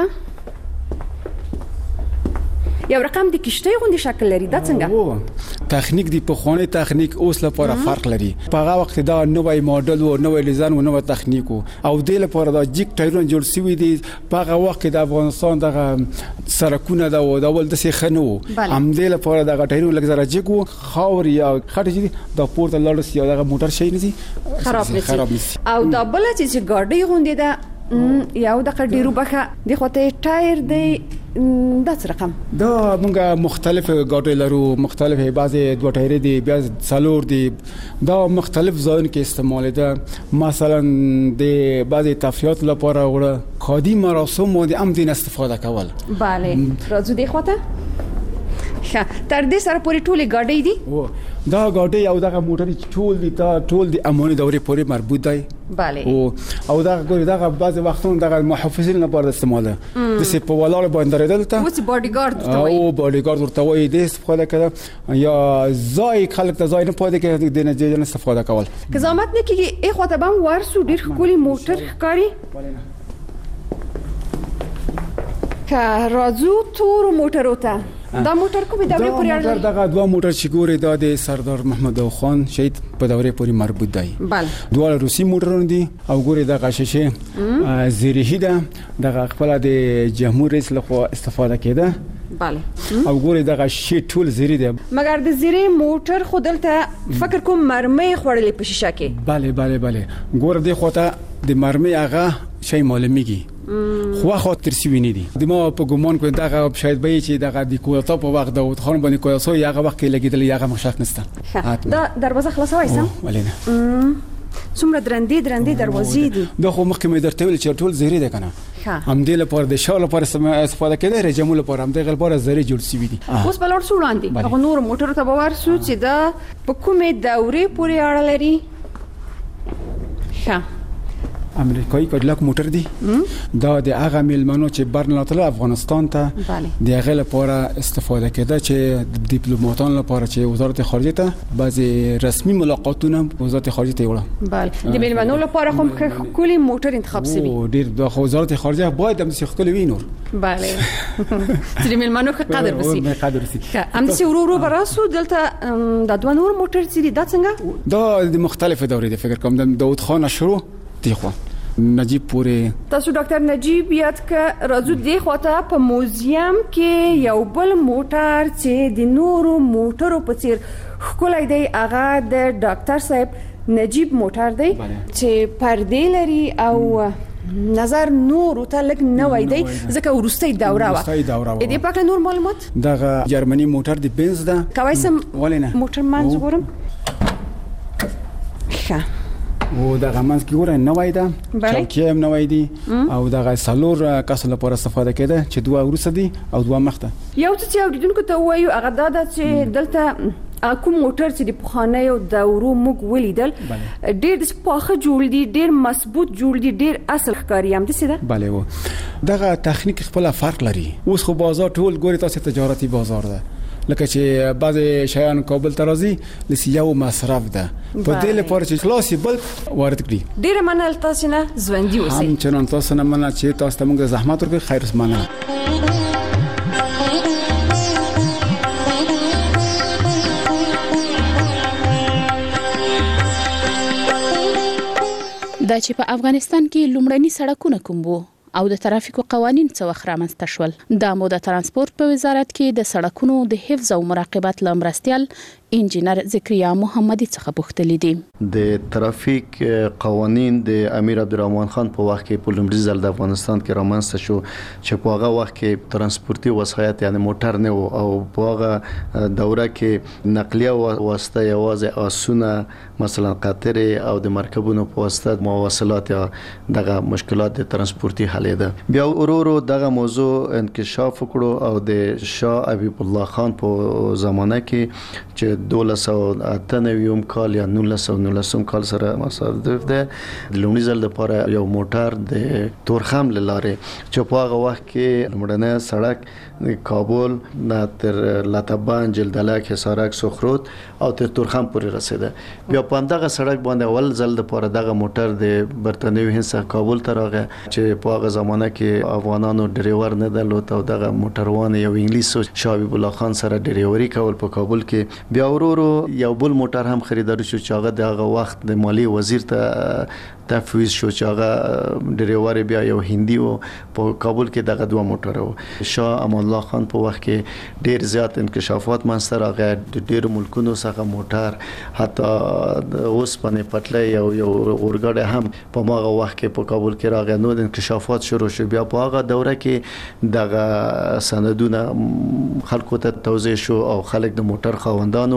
یو رقم د کشته غوندي شکل لري. دا څنګه تخنیک دی؟ په خواني تخنیک اوس لپاره فرق لري. په هغه وخت دا نوې ماډل او نوې ډیزاین او نوې تخنیک او د لپاره دا جیک ټایرونه جوړ شوی دي. په هغه وخت د افغانستان دغه سرکونه دا او دا ول د سي خنو هم د لپاره دغه ټایرونه لږ زره جیکو خاور یا خټه دي دا پورته لاړ سي دغه موټر شي نه سي خراب نشي. او دا بل چې ګاډي غوندي دا یو د ډیرو بخه د خواته ټایر دی. دا څه رقم؟ دا موږ مختلف ګاډي لرو. مختلف بعضي دوه ټایر دي بیا څلور دي. دا مختلف ځایونو کې استعمال ده. مثلا د بعضي تفریحات لپاره وړه قدیم مراسم او د ام دین استفاده کول. bale راځو دی خواته. ښه تر دې سره پورې ټولې ګاډۍ دي او دا ګاډۍ او دا موټر ټول دي دا ټول د اماني دورې پورې مربوط دی bale او او دا ګوري دا بعض وختونه دا محافظین لپاره استعماله د سی په ولاله باندې درېدل وڅ باډي ګارد ورته وایي او باډي ګارد ورته وایي د استفاده کړه یا ځای خلک ته ځای نه پاتې کېږي د نه استفاده کول که زحمت نه کیږي اخو ته بم ورسو ډیر ښکلي موټر ښکاري که راځو تور موټرو ته دا موټر کومې دورې پورې اړه لري دا دوه موټر چې ګوري دا د سردار محمد داود خان شهید په دورې پورې مربوط دی بله دوه روسي موټرونه دي او ګوري دا غششه زیریه ده د خپل د جمهور رئیس لخوا استفاده کېده بله او ګوري دا غشي ټول زیری ده مګر د زیری موټر خو دلته فکر کوم مرمۍ خوړلې په شیشه کې bale bale bale ګور دی خو ته د مرمۍ هغه شی معلومیږي خو خاطر سی نه دي د ما په ګومان کوم دا شاید به چې دا د کوتا په وخت داود خان باندې کواسو یغه وخت کې لګیدل یغه مشک نشته دا دروازه خلاصوي سم ولینه څومره درندې درندې دروازې دي دا خو مخکې مې درته ویل چې ټول زیری ده کنه هم دې لپاره د شاله لپاره استفاده کړي رجمو لپاره هم د لپاره زری جوړ سی دي اوس په لور سوړاندې هغه نور موټر ته باور سو چې دا په کومه دورې پورې اړه لري ښه امریکایي کډلاک موټر دی دا د هغه میلمنو چې برناتله افغانستان ته د هغه لپاره استفاده کېده چې دیپلوماتان لپاره چې وزارت خارجه ته بعضی رسمي ملاقاتونه وزارت خارجه ته وړه بله د میلمنو لپاره هم کلی موټر انتخاب شوی او ډیر د وزارت خارجه باید هم څه کلی وینور بله چې میلمنو قدر وسی قدر وسی هم چې ورو ورو براسو دلته د دوه نور موټر چې دا څنګه دا د مختلفه دورې د فکر کوم د داود خان شروع دی خو نجیب پوری تاسو ډاکټر نجیب یاد ک راځو دی خواته په موزیم کې یو بل موټر چې د نورو موټرو په څیر ښکلی دی هغه د ډاکټر صاحب نجیب موټر دی چې پردې لري او نظر نور ته لګ نه وای دی ځکه ورستۍ دوره وا دې پاک نور معلومات دغه جرمني موټر دی بنز ده کویسم ولینه موټر مان زګورم ښه او دا غمانس کې ګوره نه وای دا چوکۍ هم نه وای دي او دا سالور کس لپاره استفاده کېده چې دوه ورسه دي او دوه مخته یو څه چې اوریدونکو ته وایو هغه دا ده چې دلته کوم موټر چې د پخوانی او دورو موږ ولیدل ډېر د پاخه جوړ دي ډېر مضبوط جوړ دي ډېر اصل ښکاري هم دي ده bale و دغه تخنیک خپل فرق لري اوس خو بازار ټول ګوري تاسو تجارتي بازار ده لکه چې بعض شیان کابل ته راځي لسی یو مصرف ده په دې لپاره چې خلاصي بل وارد کړي ډیر منل تاسو نه ژوندۍ اوسئ هم چنان تاسو نه منل چې تاسو ته موږ زحمت ورکړي خیر اسمانه دا چې په افغانستان کې لومړني سړکونه کوم وو او د ترافیکو قوانين څه وخت رامنځته شول د مو د ترانسپورت په وزارت کې د سړکونو د حفظ او مراقبت لمرستيال انجینر ذکریا محمدي څخه پوښتنه دي د ترافیک قوانين د امیر عبدالرحمن خان په وخت کې په لومړي ځل د افغانستان کې رامنځته شو چې په هغه وخت کې ترانسپورتي وسایط یعنی موټر نه او په هغه دوره کې نقلیه واسطه یوازې اسونه مثلا قطر او د مرکبونو په واسطه مواصلات یا دغه مشکلات د ترانسپورتي حل ده بیا ورورو دغه موضوع انکشاف وکړو او د شاه حبیب الله خان په زمانه کې چې دولس او اتنویم کال یا نولس او نولسم کال سره مصادف ده د لومړي ځل لپاره یو موټر د تورخم لاره چې په هغه وخت کې لمړنه سړک کابل نه تر لاتابان جلدلک حصارک سخروت او تر تورخم پورې رسیده بیا په دغه سړک باندې اول ځل لپاره دغه موټر د برتانوي هند څخه کابل ته راغی چې په هغه زمانه کې افغانانو ډرایور نه درلود او دغه موټروان یو انګلیسو شاه حبیب الله خان سره ډرایوري کول په کابل کې بیا ورورو یو بل موټر هم خریدار شو چې هغه دغه وخت د مالی وزیر ته تفویض شو چې هغه ډرایور بیا یو هندي او په کابل کې دغه دوه موټر وو شاه امان الله خان په وخت کې ډیر زیات انکشافات منځته راغی د ډیر ملکونو څخه موټر حتی اوس باندې پټلې یو یو اورګاډي هم په ماغه وخت کې په کابل کې راغی نو د انکشافات شروع شو بیا په هغه دوره کې دغه سندونه خلکو ته توزیع شو او خلک د موټر خاوندانو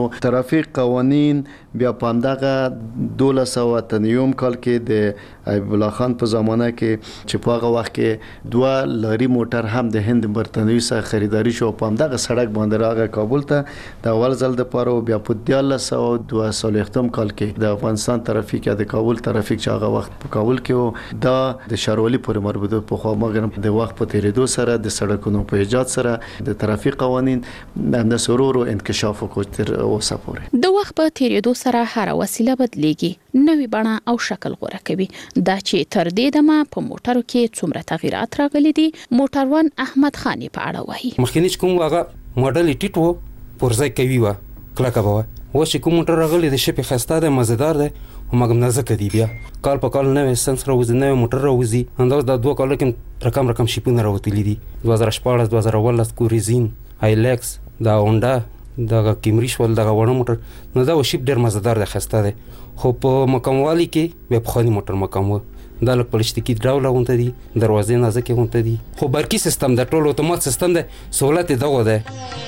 نو ترافیک قوانین بیا پاندغه دولس سوه اتنیوم کال کې د ایوب الله خان په زمانه کې چې په هغه وخت کې دوه لاري موټر هم د هند برتنوي څخه خریداري شو پاندغه سړک باندې راغی کابل ته د اول ځل د پاره بیا په دیارلس سوه دوه څلوېښتم کال کې د افغانستان ترافیک یا د کابل ترافیک چې هغه وخت په کابل کې دا د شاروالي پورې مربوطه په خو مګر د وخت په تیریدو سره د سړکونو په ایجاد سره د ترافیک قوانین د سرورو انکشاف وکړ تر اوسه پورې د وخت په تیریدو سره هر وسیله بدلیږي نوې بڼه او شکل غوره کوي دا چې تر دې دمه په موټرو کې څومره تغیرات راغلي دي موټروان احمد خانی په اړه وایي مخکینی کوم واغه ماډل ټیټ وو پرځای کوي وا کلاکه بوا و چې کوم موټر راغلی د شپې خسته ده مزیدار ده او مګم نازک دی بیا کال په کال نوې سنس راوځي نوې موټر راوځي انداز د دوه کالو کې رقم رقم شیپونه راوتلي دي دوه زره شپاړس دوه زره اوولس کوریزین هایلکس دا هونډا دا کیمریش ول دا وړو موټر نو دا شیپ ډیر مزیدار ده خسته ده خو په مقاموالي کې به په خاني موټر مقام و دا لک پلشتکی ډراوله غونته دي دروازې نازکه غونته دي خو برقي سیستم د ټولو اتومات سیستم ده سہولت دغه ده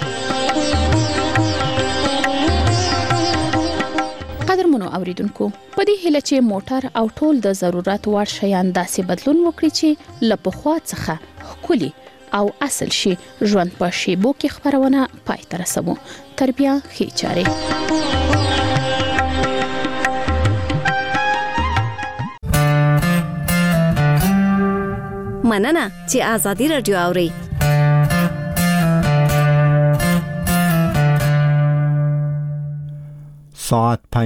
قدرمنو اوریدونکو په دې هله چې موټر او ټول د ضرورت وړ شیان داسې بدلون وکړي چې لپخوا څخه خولي او اصل شي ژوند په شیبو کې خبرونه پای ته رسوو تربیه خې چاره مننه چې آزادي رادیو اوري ساعت